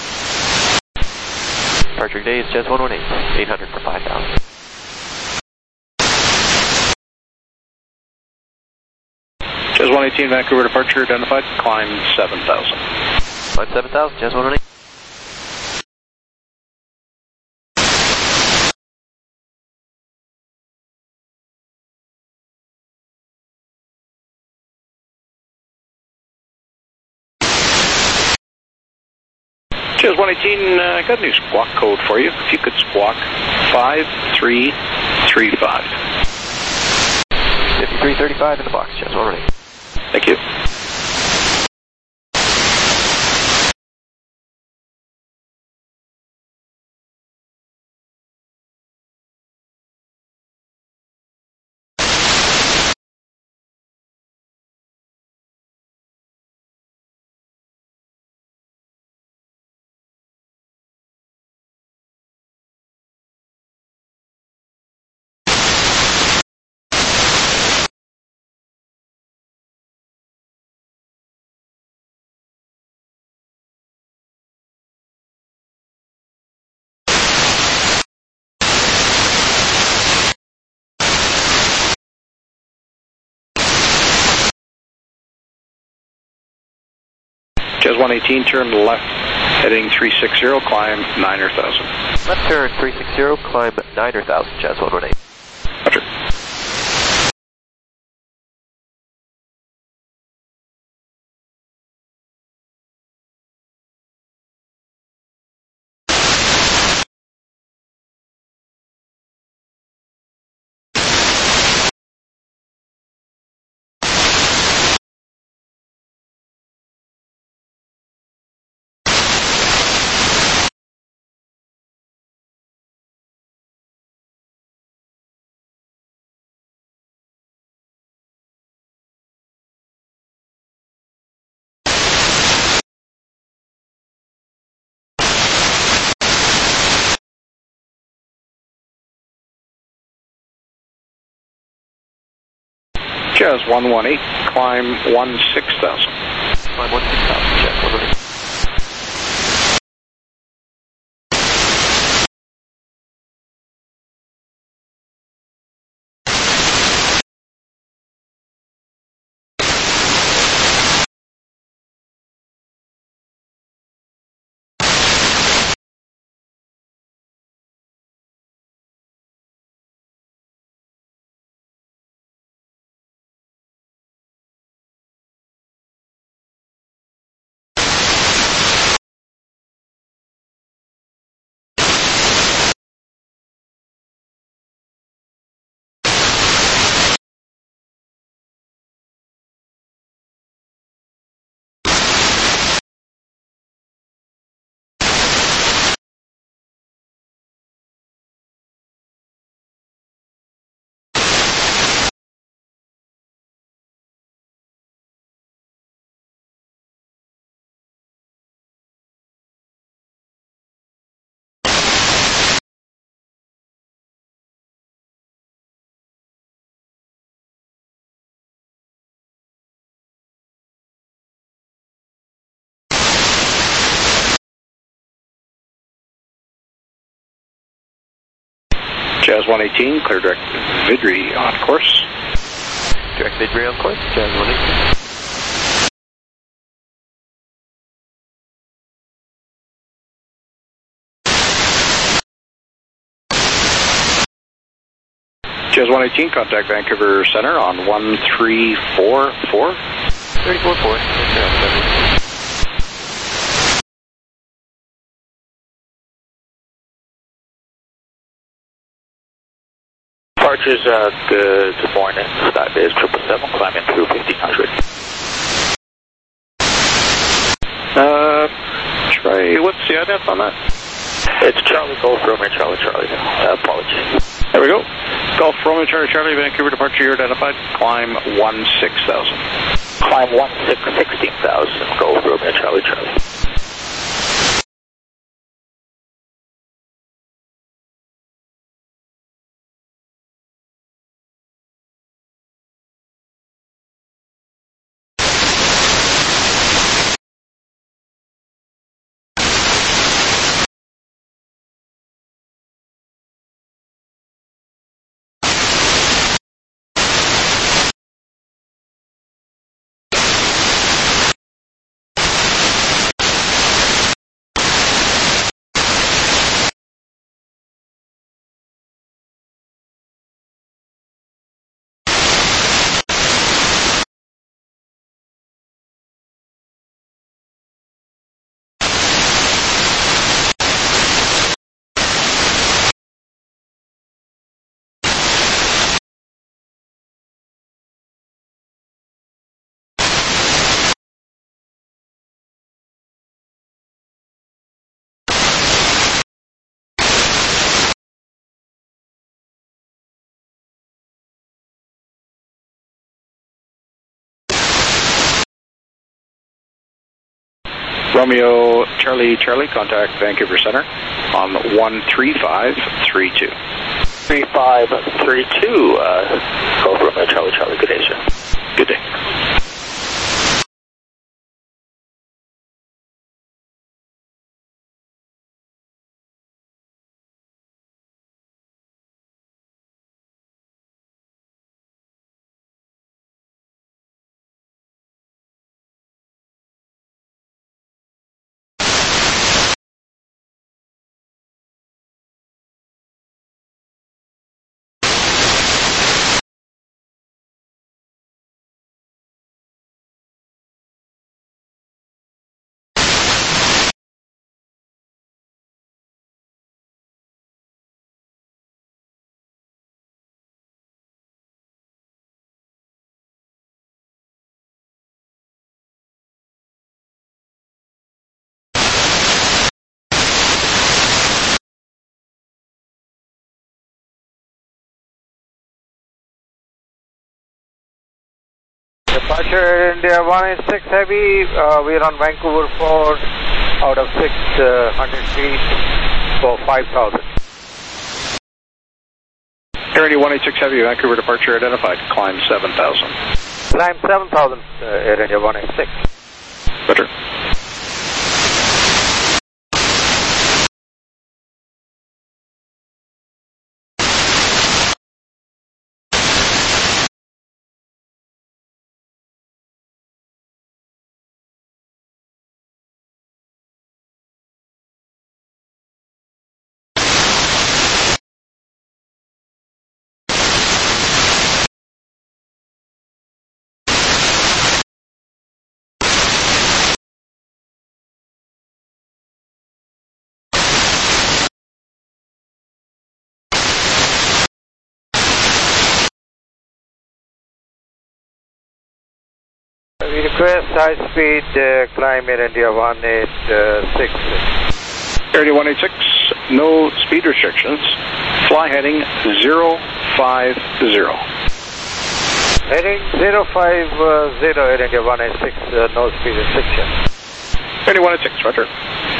Departure days, Jazz one one eight, eight hundred for five thousand. Jazz one eighteen, Vancouver departure identified, climb seven thousand. Climb seven thousand, Jazz one one eight. Jazz one eighteen, I uh, got a new squawk code for you. If you could squawk five three three five. fifty-three thirty-five in the box, Jazz one one eight. Thank you. Jazz one eighteen, turn left, heading three sixty, climb niner thousand. Left turn three sixty, climb niner thousand, Jazz one one eight. Roger. Jazz one one eight, climb one six thousand. Climb one six thousand, Jazz one one eight. Jazz one eighteen, clear direct Vidri on course. Direct Adrian on course, Jazz one eight. Jazz one eighteen, contact Vancouver Center on one three four four. three four four. Departures, uh, good morning. Start is triple seven, climbing through fifteen hundred. Uh, Trey, what's the I D F on that? It's Charlie Golf Romeo Charlie Charlie. Uh, apologies. There we go. Golf Romeo Charlie Charlie, Vancouver departure, you're identified. Climb one six thousand. Climb one six sixteen thousand. Golf Romeo Charlie Charlie. Romeo Charlie Charlie, contact Vancouver Center on one three five three two. three five three two, uh, Golf Romeo Charlie Charlie, good day, sir. Good day. Departure India one eight six Heavy, uh, we are on Vancouver four out of six hundred feet for five thousand. Air India one eight six Heavy, Vancouver departure identified, climb seven thousand. Climb seven thousand, uh, Air India one eight six. Roger. We request high speed uh, climb Air India one eight six. Air India one eight six, no speed restrictions. Fly heading zero five zero. Heading zero five zero, Air India one eight six, uh, no speed restriction. Air India one eight six, roger.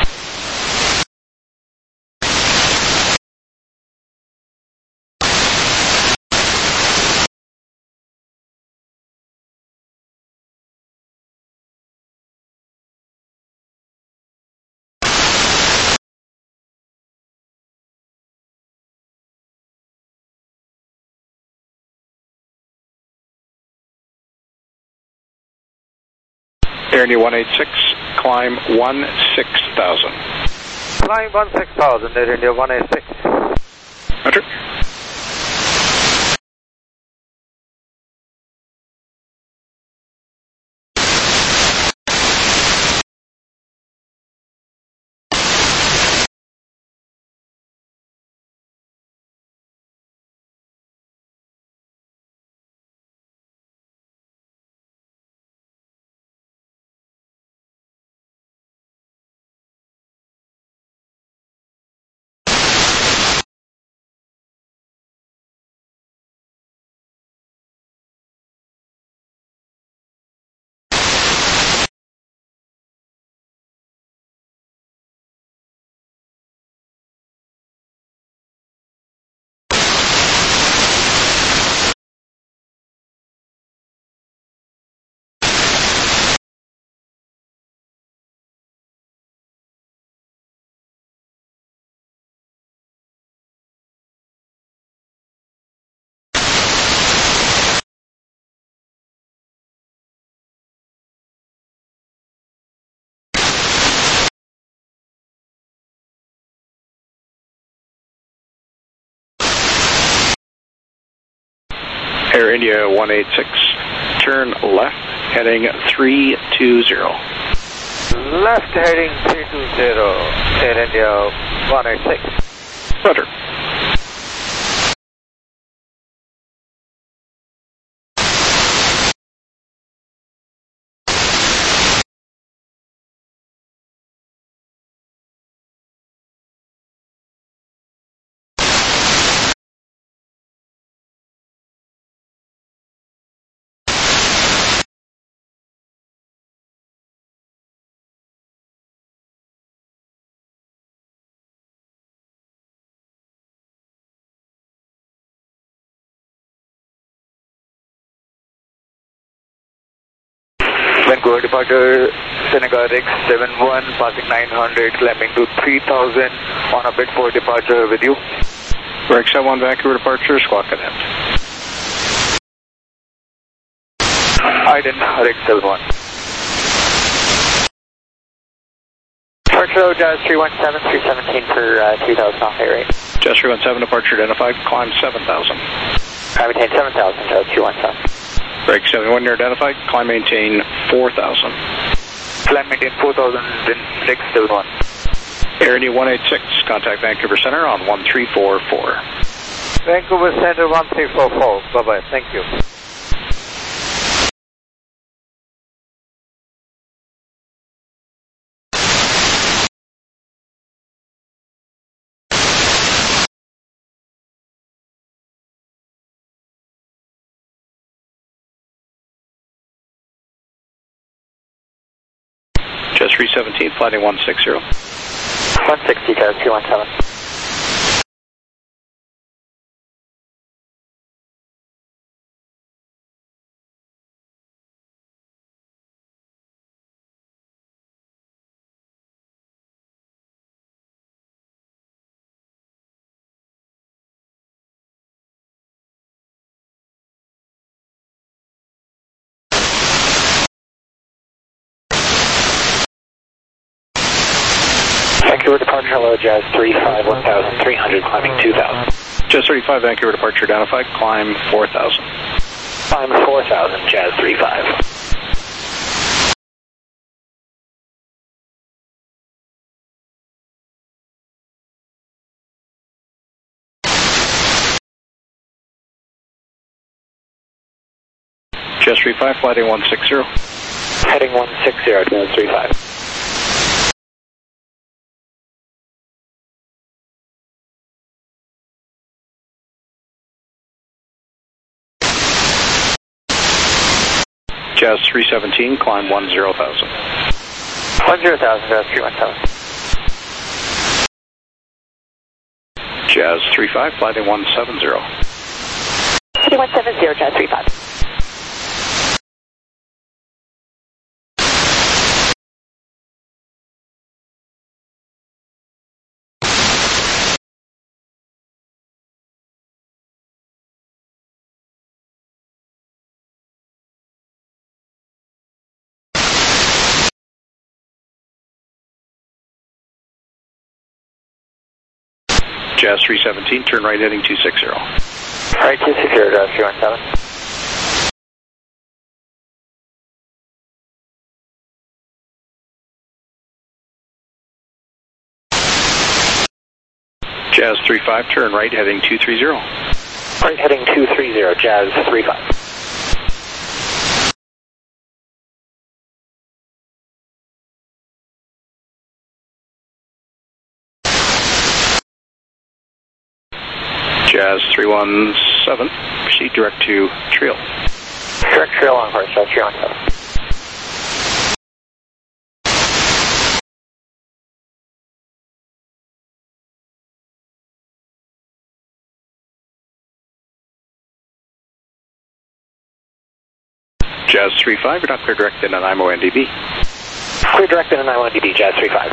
Air India one eight six, climb one six thousand. Climb one six thousand, Air India one eight six. Roger. Air India one eight six, turn left, heading three two zero. Left heading three two zero, Air India one eight six. Roger. Vancouver departure, Senegal Rex seven one, passing nine hundred, climbing to three thousand on a bid for departure with you. Rex seven one, Vancouver departure, squawk connect. Iden, Rex seven one. Departure Jazz three one seven, three seventeen for uh, two thousand off air rate. Jazz three one seven, departure identified, climb seven thousand. I maintain seven thousand, Jazz two one seven. Break seven one, near identified, climb maintain four thousand. Climb maintain four thousand, then Rex seven one. Air India one eight six, contact Vancouver Center on one three four four. Vancouver Center one three four four, bye-bye, thank you. Jazz three seventeen, flighting one six zero. one sixty, Jazz two one seven. Vancouver departure, hello, Jazz three five, one thousand three hundred, climbing two thousand. Jazz thirty-five, Vancouver departure identified, climb four thousand. Climb four thousand, Jazz three five. Jazz three five, flighting one six zero. Heading one six zero, Jazz three five. Jazz three seventeen, climb one zero thousand. one zero thousand, Jazz three one seven. Jazz three five, flighting one seven zero. three one seven zero, Jazz three five. Jazz three seventeen, turn right heading two six zero. Right, two six zero, Jazz three one seven. Jazz three five, turn right heading two three zero. Right heading two three zero, Jazz three five. Jazz three one seven, proceed direct to trail. Direct trail on course, Jazz three one seven. Jazz three five, you're not clear direct in an I M O N D B. Clear direct in an I M O N D B, Jazz three five.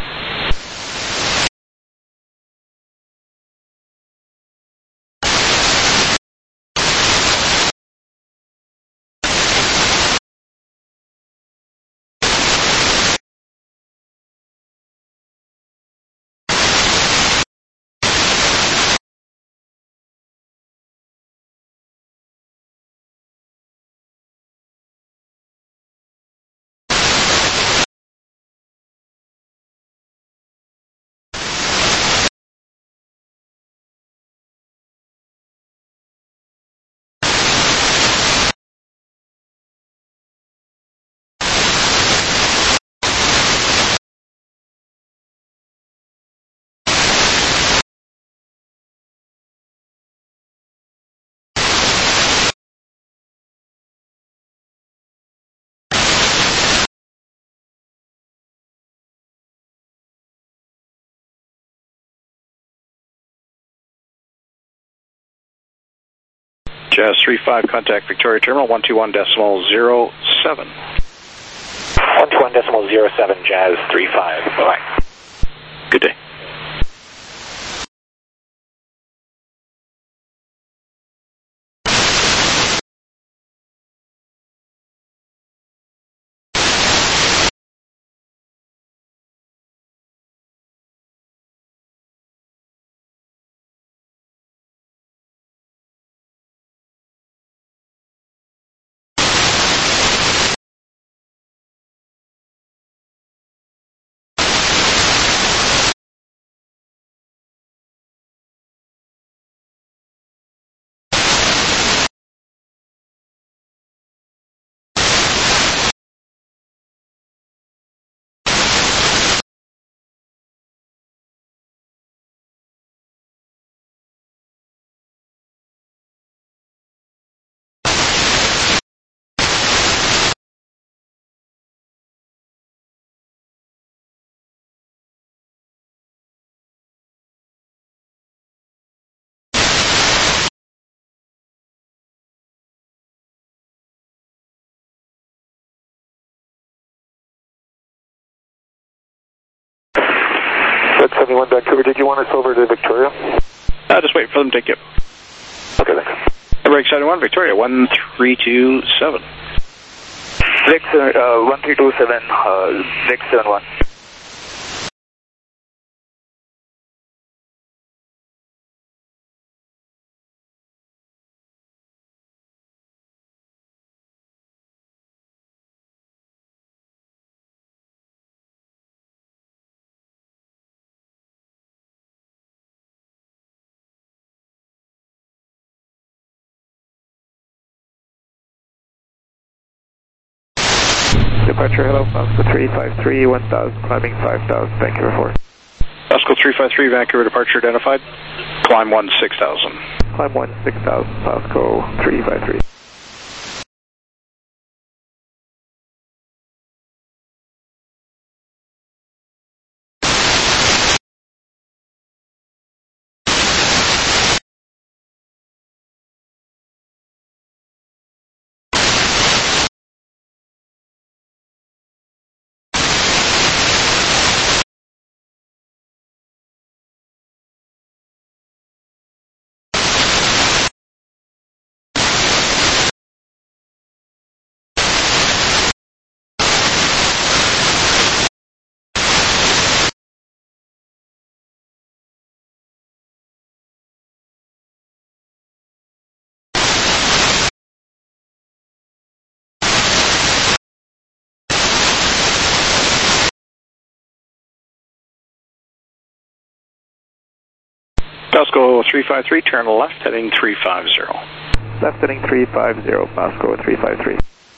Jazz three five, contact Victoria Terminal one two one decimal zero seven. one two one decimal zero seven, Jazz three five. Bye-bye. Good day. seventy-one Vancouver, did you want us over to Victoria? Uh, just wait for them to take you. Okay, thanks. Embraer seventy-one, Victoria, one three two seven. Vic, uh, one three two seven, uh, Vic seven one. Departure, hello, Oscar three five three, one thousand, climbing five thousand, Vancouver four. Oscar three five three, Vancouver departure identified, climb one six thousand. Climb one six thousand, Oscar three five three. Pasco three five three, turn left heading three five zero. Left heading three five zero, Pasco three five three.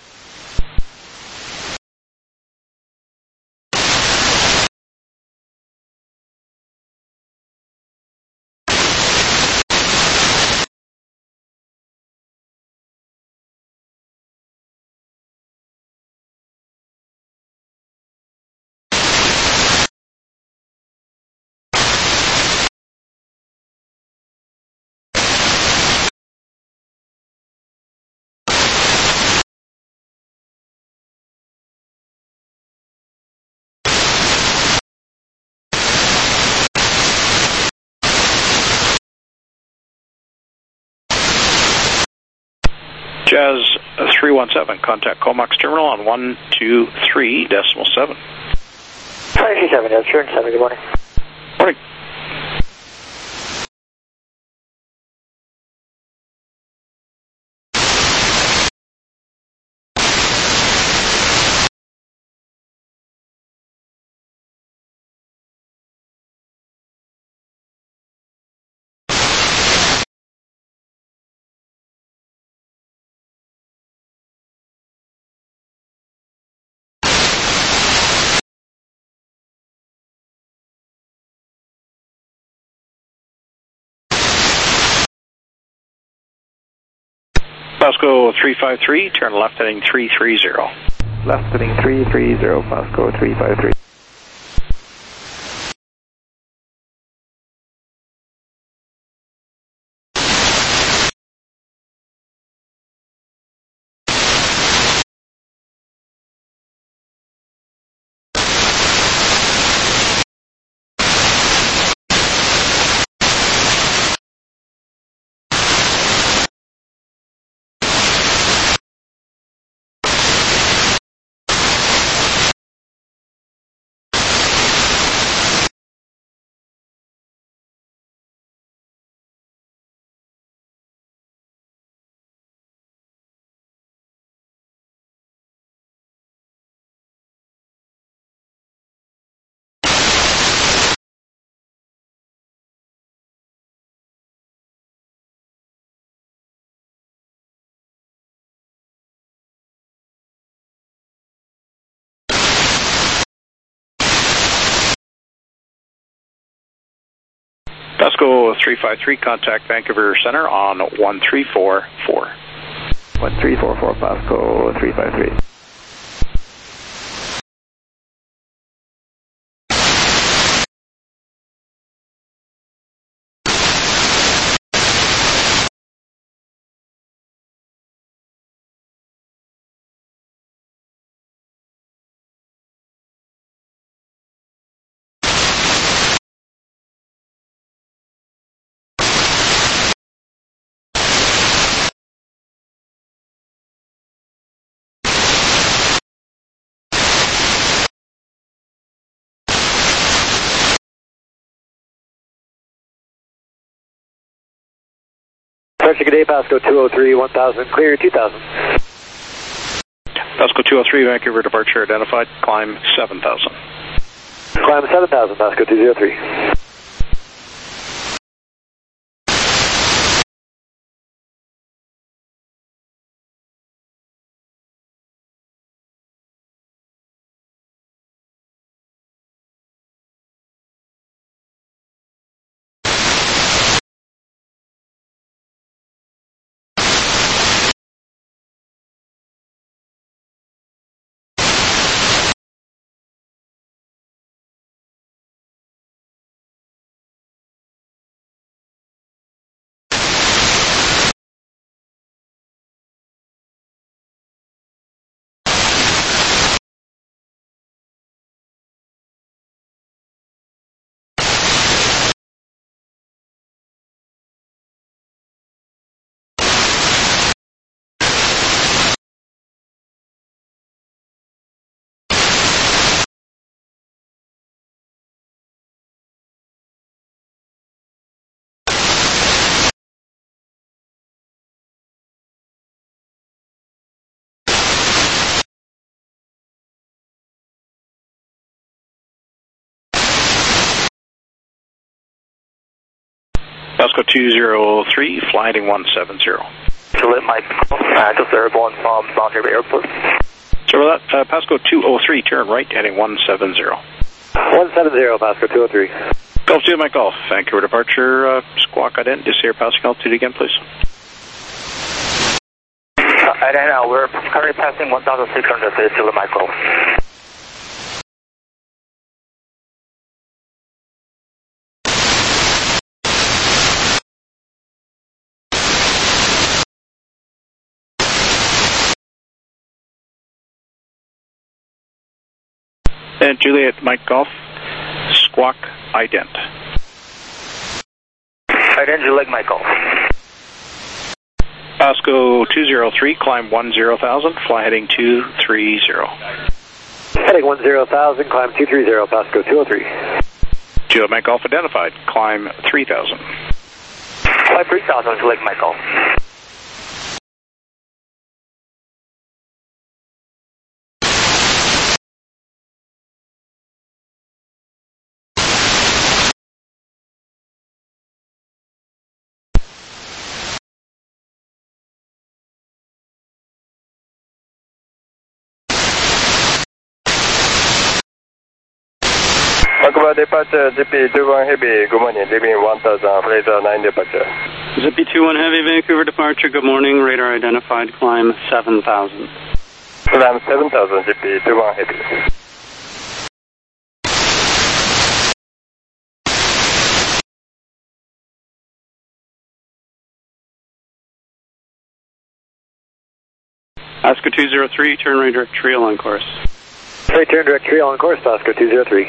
Jazz three one seven, contact Comox terminal on one two three decimal seven. five two seven, Jazz, turn seven, good morning. Morning. Pasco three five three, turn left heading three three zero. Left heading three three zero, Pasco three five three. Pasco three five three, contact Vancouver Center on one three four four. one three four four, Pasco three five three. Good day, Pasco two oh three, one thousand, clear two thousand. Pasco two oh three, Vancouver departure identified, climb seven thousand. Climb seven thousand, Pasco two oh three. Pasco two zero three, fly heading one seven zero. Juliet Mike, uh, just airborne from Boundary Bay Airport. So for that, uh, Pasco two oh three, turn right, heading one seven zero. one seven zero, Pasco two oh three. Golf two, Mike Golf. Vancouver departure, uh, squawk ident, just here, passing altitude again, please. Uh, and uh, we're currently passing one thousand six hundred feet, Juliet Mike Golf. And Juliet Mike Golf, squawk ident. Ident Juliet Mike Golf. Pasco two zero three, climb one zero thousand, fly heading two three zero. Heading one zero thousand, climb two three zero, Pasco two oh three. Juliet Mike Golf identified, climb three thousand. Climb three thousand, Juliet Mike Golf. Vancouver departure, G P two one Heavy, good morning, leaving one thousand, Fraser nine departure. Zippy two one Heavy, Vancouver departure, good morning, radar identified, climb seven thousand. Climb seven thousand, G P two one Heavy. Pasco two zero three, turn right direct trail on course. Right turn direct trail on course, Pasco two zero three.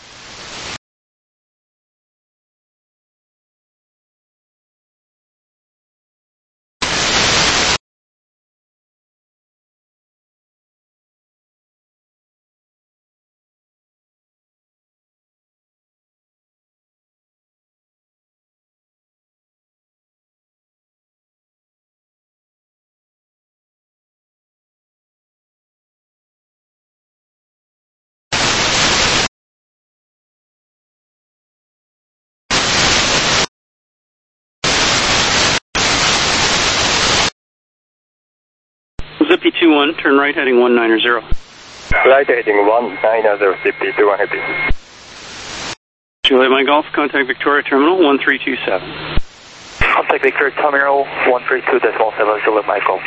Zippy two one, turn right heading one nine zero. Right heading one nine zero, Zippy two one Heavy. Juliet Mike Golf, contact Victoria Terminal one three two seven. Contact Victoria Terminal one three two decimal seven, Juliet Mike Golf.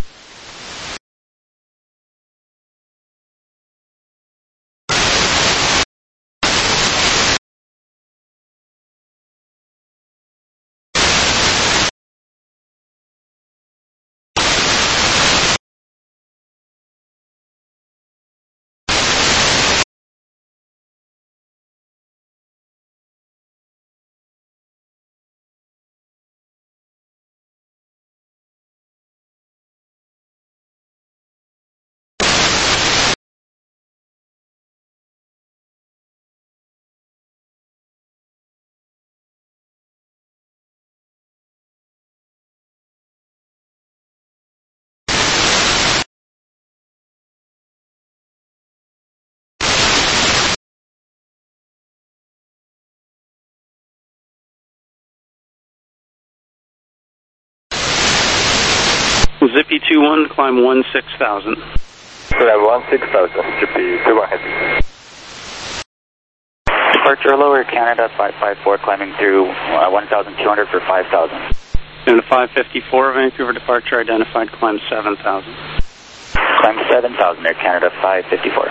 Zippy two one, climb one six thousand. Climb one six thousand, G P two one Heavy. Departure lower Canada five five four, climbing through uh, one thousand two hundred for five thousand. And the five fifty-four, Vancouver departure identified, climb seven thousand. Climb seven thousand, Air Canada five fifty-four.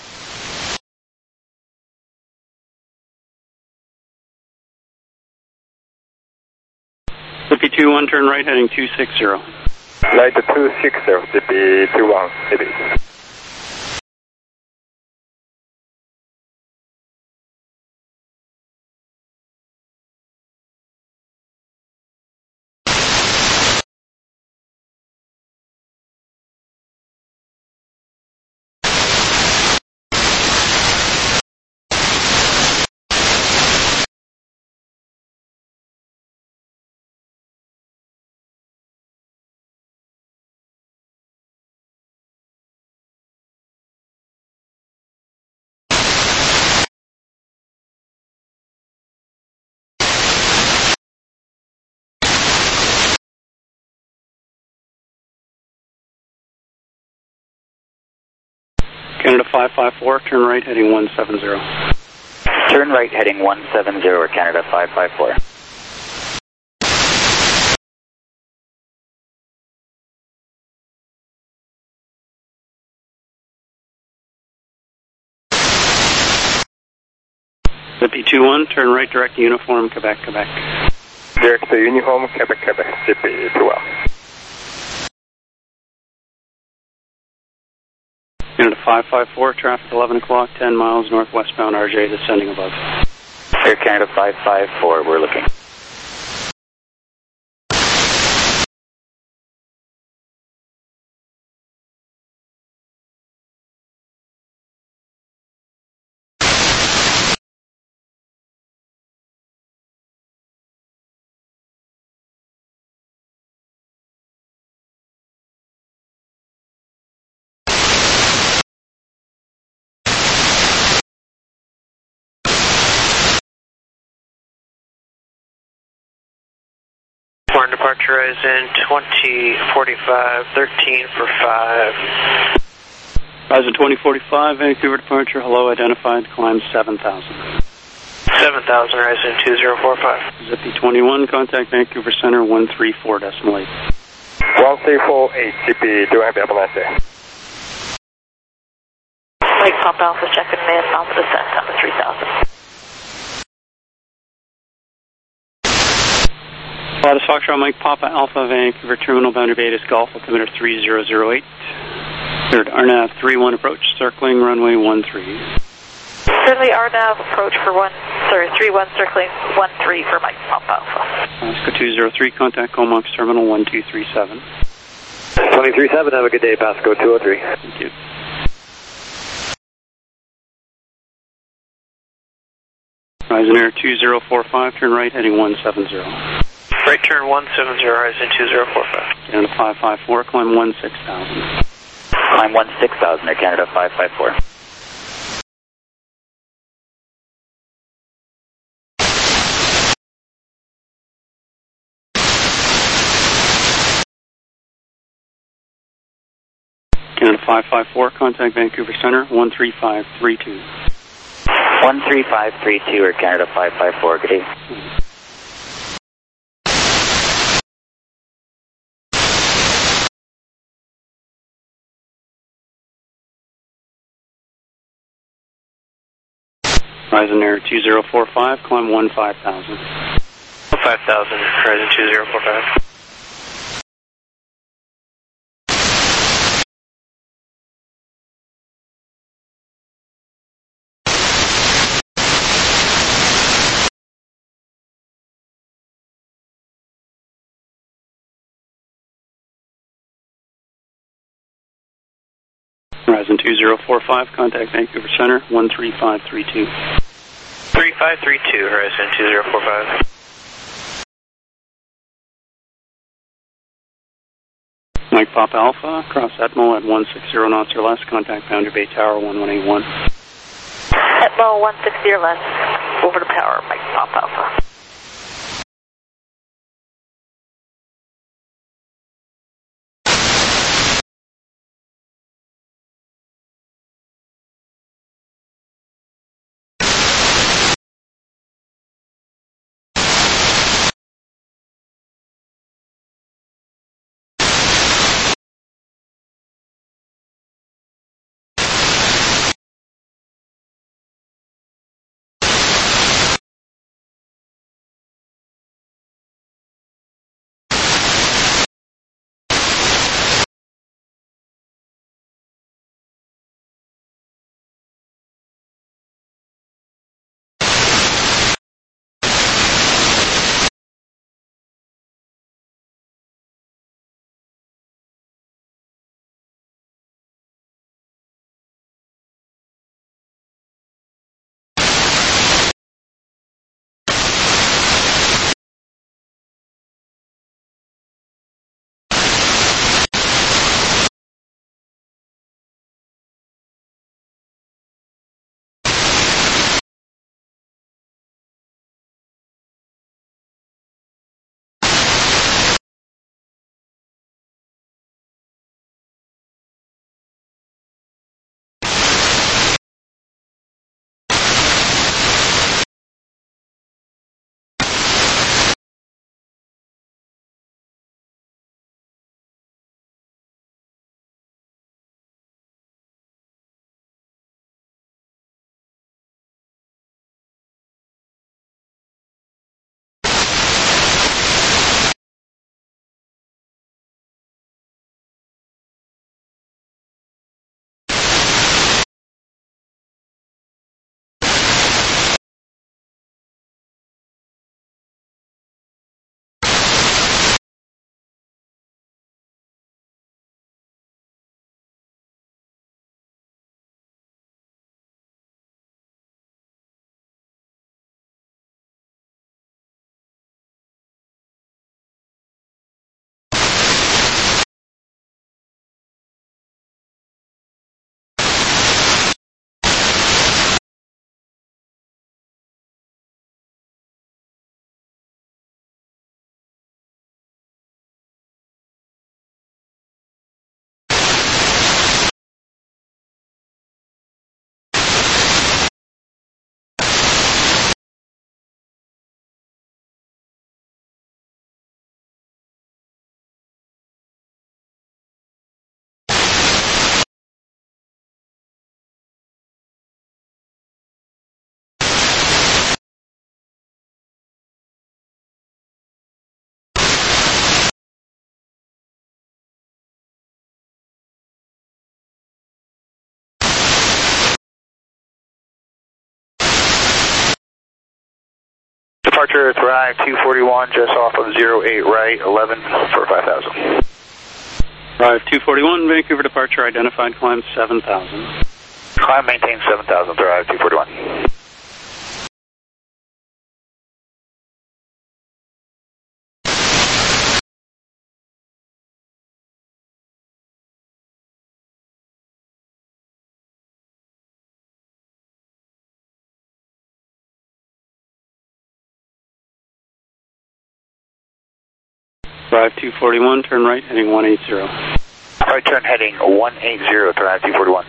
Zippy two one, turn right heading two six zero. Right two six zero, G P two one Heavy. Canada five five four, turn right heading one seven zero. Turn right heading one seven zero, Canada five five four. Zippy two one, turn right direct uniform, Quebec, Quebec. Direct to uniform, Quebec, Quebec, Zippy two one. Canada five five four, traffic eleven o'clock, ten miles northwestbound R J, descending above. Air Canada five five four, we're looking. Foreign departure is in twenty forty-five, thirteen for five. Horizon twenty forty-five, Vancouver departure, hello, identified, climb seven thousand. seven thousand, Horizon two zero four five. Zippy twenty-one, contact Vancouver Center, one three four decimal eight. one three four eight, Zippy, do have a nice day. Mike Pop Alpha checking in, Alpha descent on the three thousand. Lotus Foxtrot, Mike Papa Alpha, Vancouver Terminal, boundary Betis Golf, altimeter three zero zero eight. Third R N A V three one approach, circling runway one three. Certainly R N A V approach for one, sorry, three one circling one three for Mike Papa Alpha. Oscar two zero three, contact Comox Terminal one two three seven. twenty-three seven, have a good day, Pasco two oh three. Thank you. Horizon Air two zero four five, turn right heading one seven zero. Right turn one seven zero, Horizon two zero four five. Canada five five four, climb one six thousand. Climb one six thousand, Air Canada five five four. Canada five five four, contact Vancouver Center, one three five three two. one three five three two, Air Canada five five four, good day. Horizon Air two zero four five, climb one five thousand. five thousand, Horizon two zero four five. Horizon two zero four five, contact Vancouver Center, one three five three two. three five three two, Horizon two zero four five. Mike Papa Alpha, cross Etmo at one six zero knots or less, contact Boundary Bay Tower one one eight one. Etmo one sixty or less, over to power, Mike Papa Alpha. Departure Thrive two forty-one, just off of zero eight right, eleven for five thousand. Thrive two forty-one, Vancouver departure, identified climb seven thousand. Climb maintain seven thousand, Thrive two forty-one. Thrive two forty-one, turn right, heading one eighty. Right turn heading one eighty, Thrive two forty-one.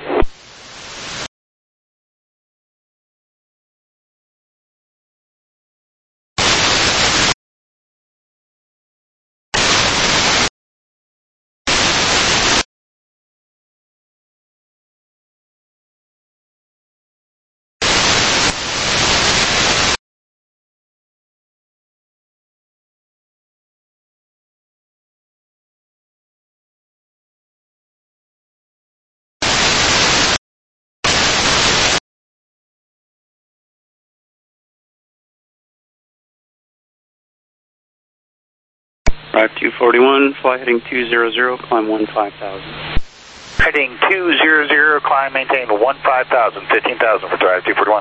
Thrive two forty-one, fly heading two hundred, climb one five thousand. Heading two hundred, climb maintain one five thousand, fifteen thousand for Thrive two forty-one.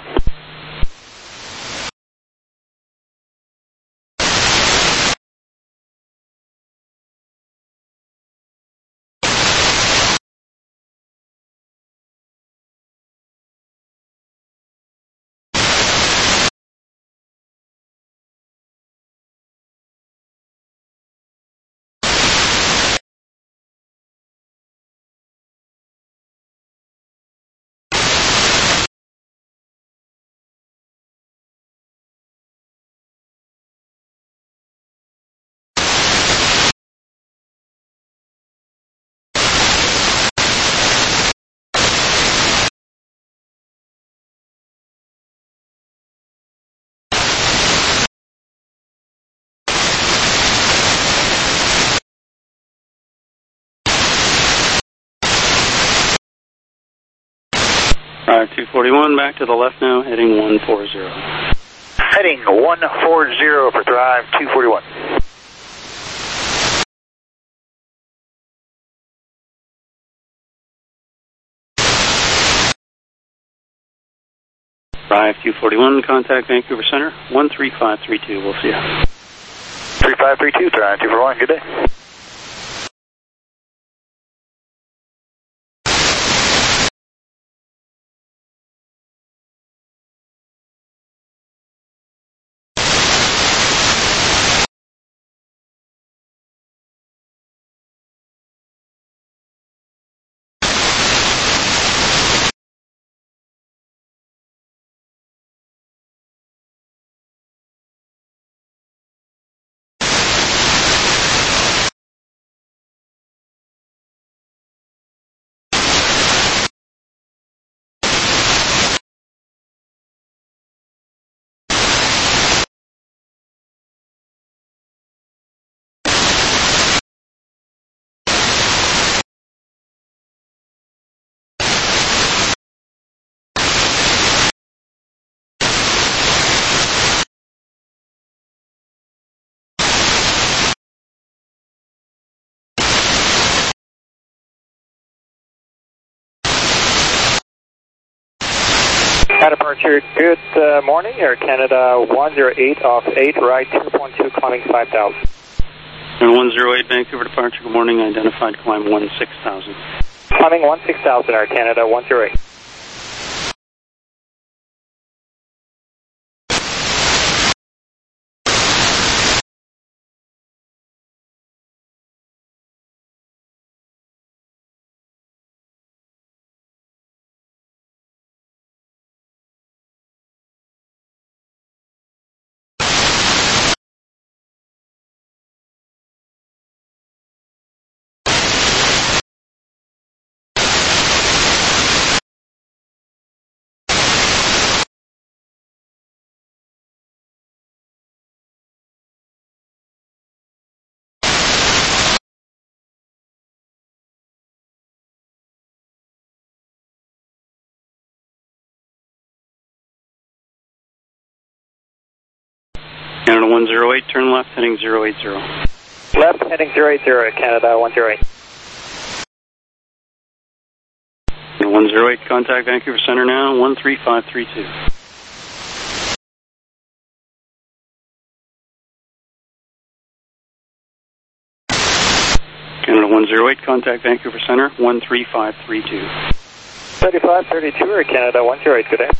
Thrive two forty-one, back to the left now, heading one forty. Heading one forty for Thrive two forty-one. Thrive two forty-one, contact Vancouver Center, one three five three two, we'll see you. three five three two, Thrive two forty-one, good day. Departure, good uh, morning, Air Canada one oh eight off eight, right two point two, climbing five thousand. And one oh eight, Vancouver departure, good morning, identified climb one six thousand. Climbing one six thousand, Air Canada one oh eight. Canada one zero eight, turn left, heading zero eight zero. Left, heading zero eight zero, Canada one zero eight. one zero eight, contact Vancouver Center now, one three five three two. Canada one zero eight, contact Vancouver Center, one three five three two. thirty-five thirty-two, Air Canada one zero eight, good day.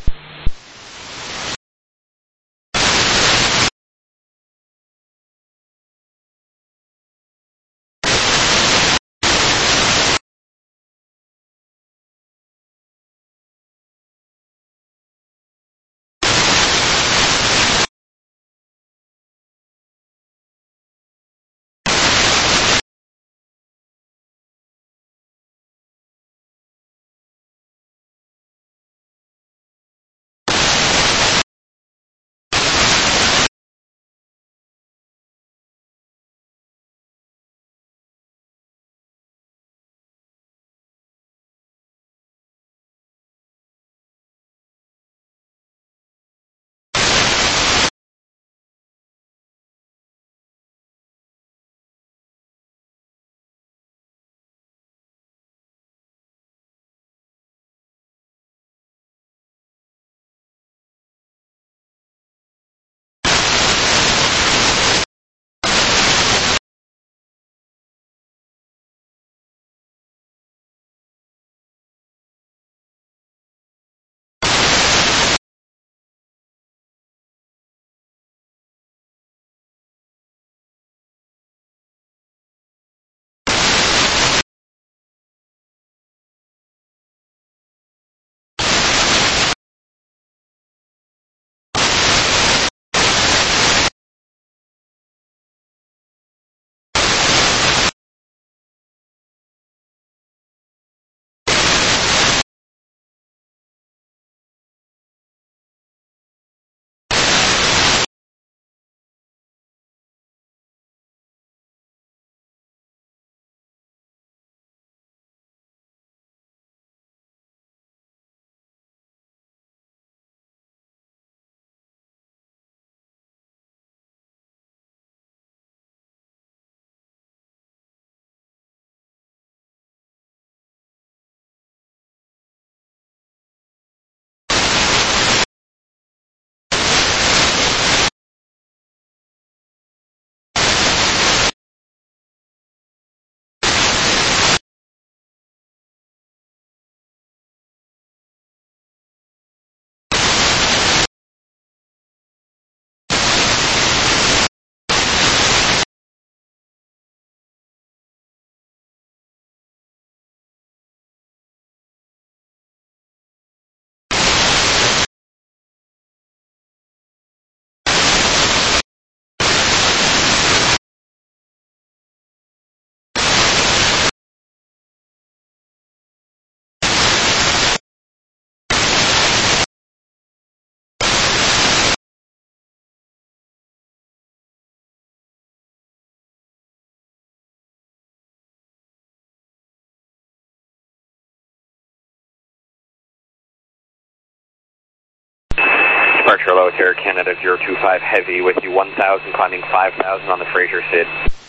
Departure low, Air Canada zero two five Heavy with you one thousand, climbing five thousand on the Fraser S I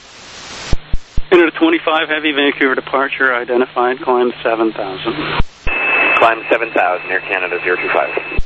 D. Canada twenty-five Heavy, Vancouver departure identified, climb seven thousand. Climb seven thousand, Air Canada zero two five.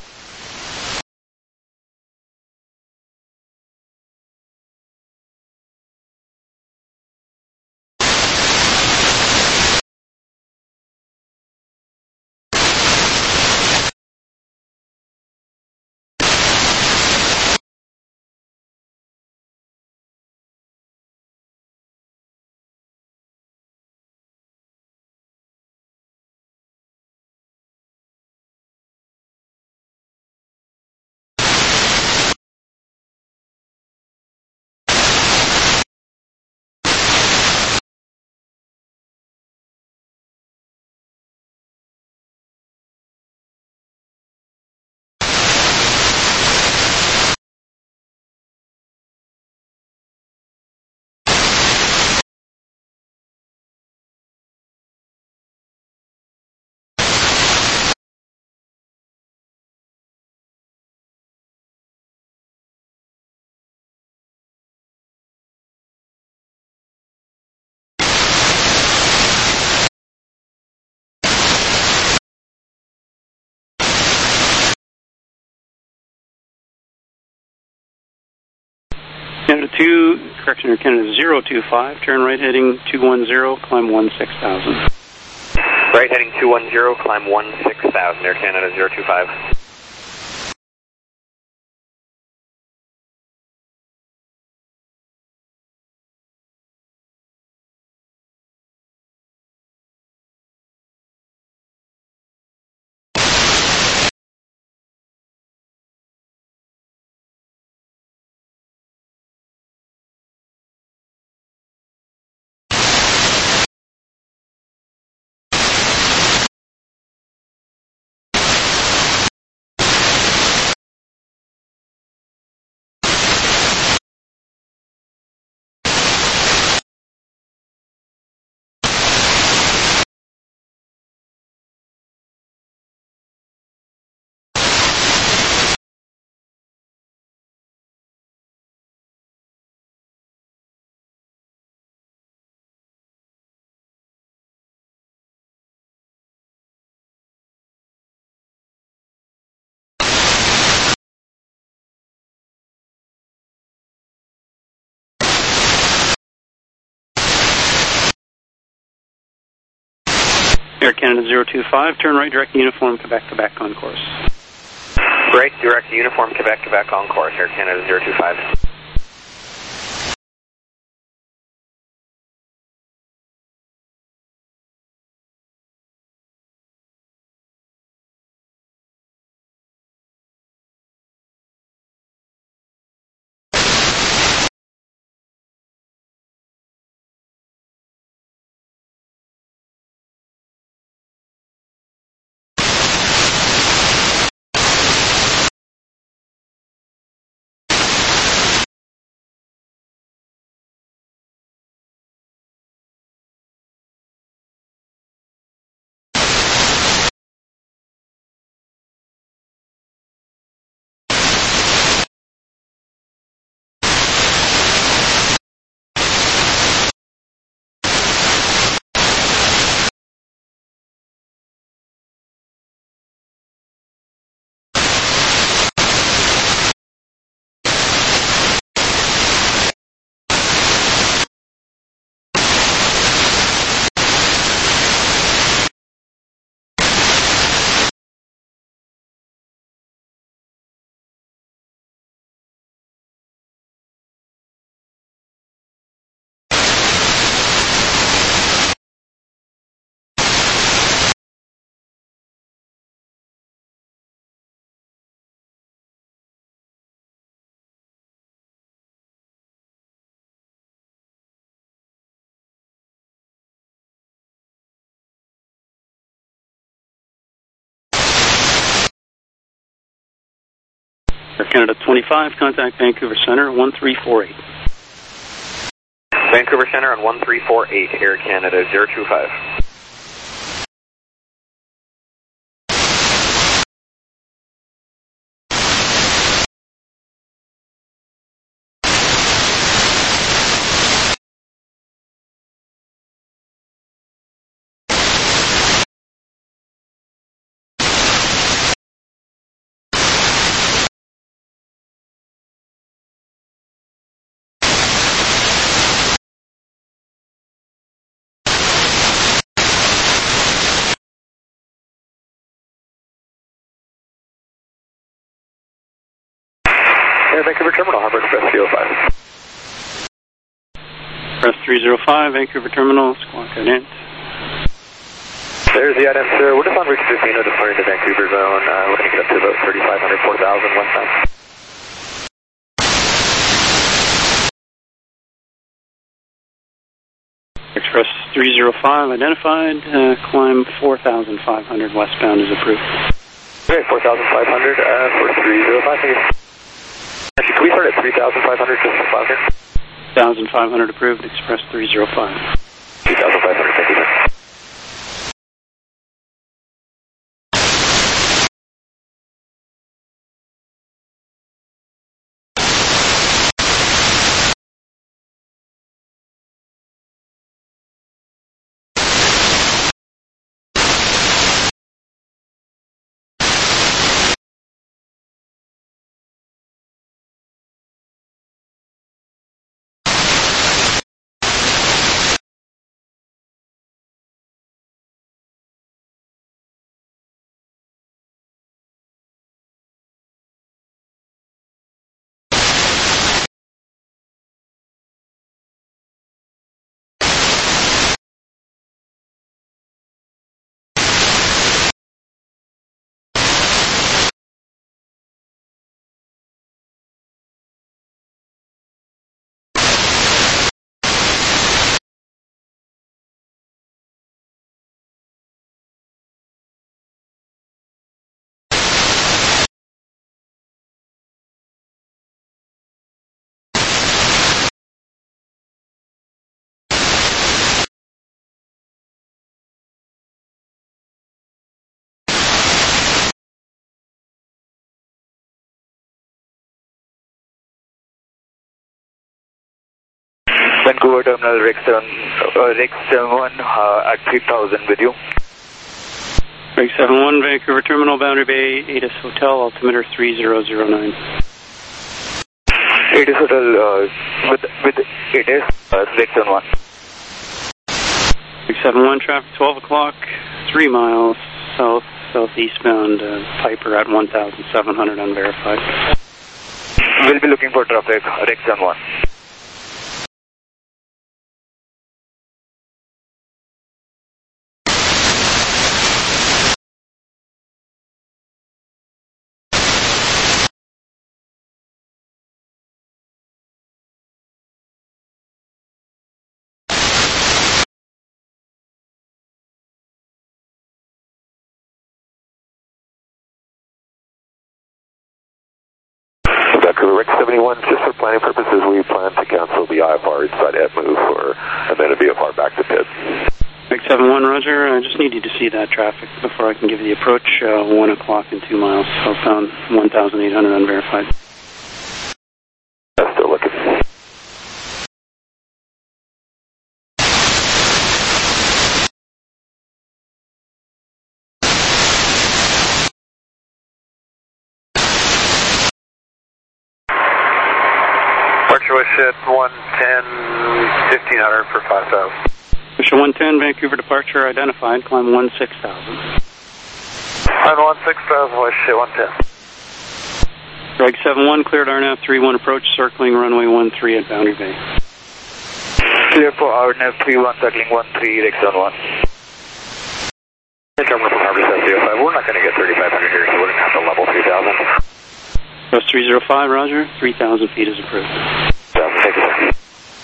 Canada two, correction, Air Canada zero two five, turn right heading two one zero, climb one six thousand. Right heading two one zero, climb one six thousand, Air Canada zero two five. Air Canada zero two five, turn right direct uniform, Quebec, Quebec on course. Right direct uniform, Quebec, Quebec on course, Air Canada zero two five. Air Canada twenty-five, contact Vancouver Center, one three four eight. Vancouver Center on one three four eight, Air Canada zero two five. Air Vancouver Terminal, Harbor Express three oh five. Express three oh five, Vancouver Terminal, squawk ident. There's the ident, sir. We're just on route fifteen, we're departing to Vancouver zone. Uh, we're going to get up to about thirty-five hundred, four thousand westbound. Express three oh five identified, uh, climb four thousand five hundred westbound is approved. Okay, four thousand five hundred uh, for three oh five, thank you. Actually, can we start at three thousand five hundred just for fun here? one thousand five hundred approved, Express three oh five. two thousand five hundred, thank you. Vancouver Terminal, Rex seven, uh, Rex seven one uh, at three thousand with you. Rex seven one, Vancouver Terminal, Boundary Bay, Atis Hotel, altimeter three zero zero nine. Atis Hotel uh, with, with Atis, uh, Rex seven one. Rex seven one, traffic twelve o'clock, three miles south, southeastbound, uh, Piper at one thousand seven hundred unverified. We'll be looking for traffic, Rex seven one. Rex seventy-one, just for planning purposes, we plan to cancel the I F R inside at move for, and then a V F R back to pit. Rex seven one, Roger. I just need you to see that traffic before I can give you the approach. Uh, one o'clock and two miles southbound, one thousand eight hundred unverified. Still looking. Departure one ten, fifteen hundred for five thousand. Mission one ten, Vancouver departure identified, climb one six thousand. Climb one six thousand, Westjet one ten. Reg seven one, cleared R N A V three one approach, circling runway one three at Boundary Bay. Clear for R N A V three one, circling one three, Rex seven one. Terminal for Harvey seven zero five, we're not going to get thirty-five hundred here, so we're going to have to level three thousand. Plus three zero five, Roger. three thousand feet is approved. Thank you, sir.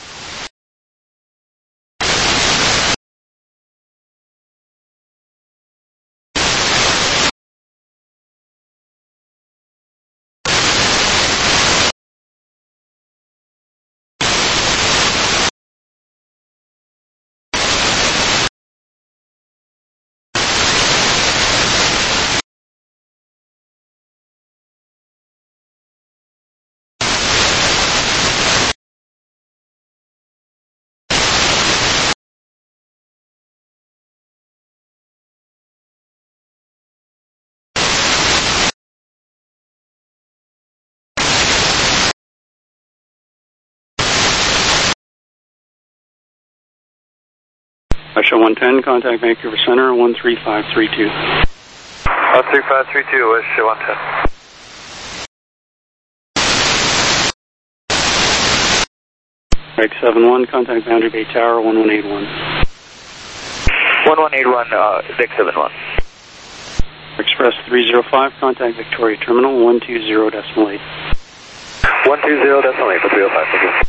Russia one ten, contact Vancouver Center, one three five three two. one three five three two, Russia one ten. Reg seven one, contact Boundary Bay Tower, one one eight one. one one eight one, uh, Reg seven one. Express three zero five, contact Victoria Terminal, one two zero decimal eight. one two zero decimal eight for three oh five, thank you.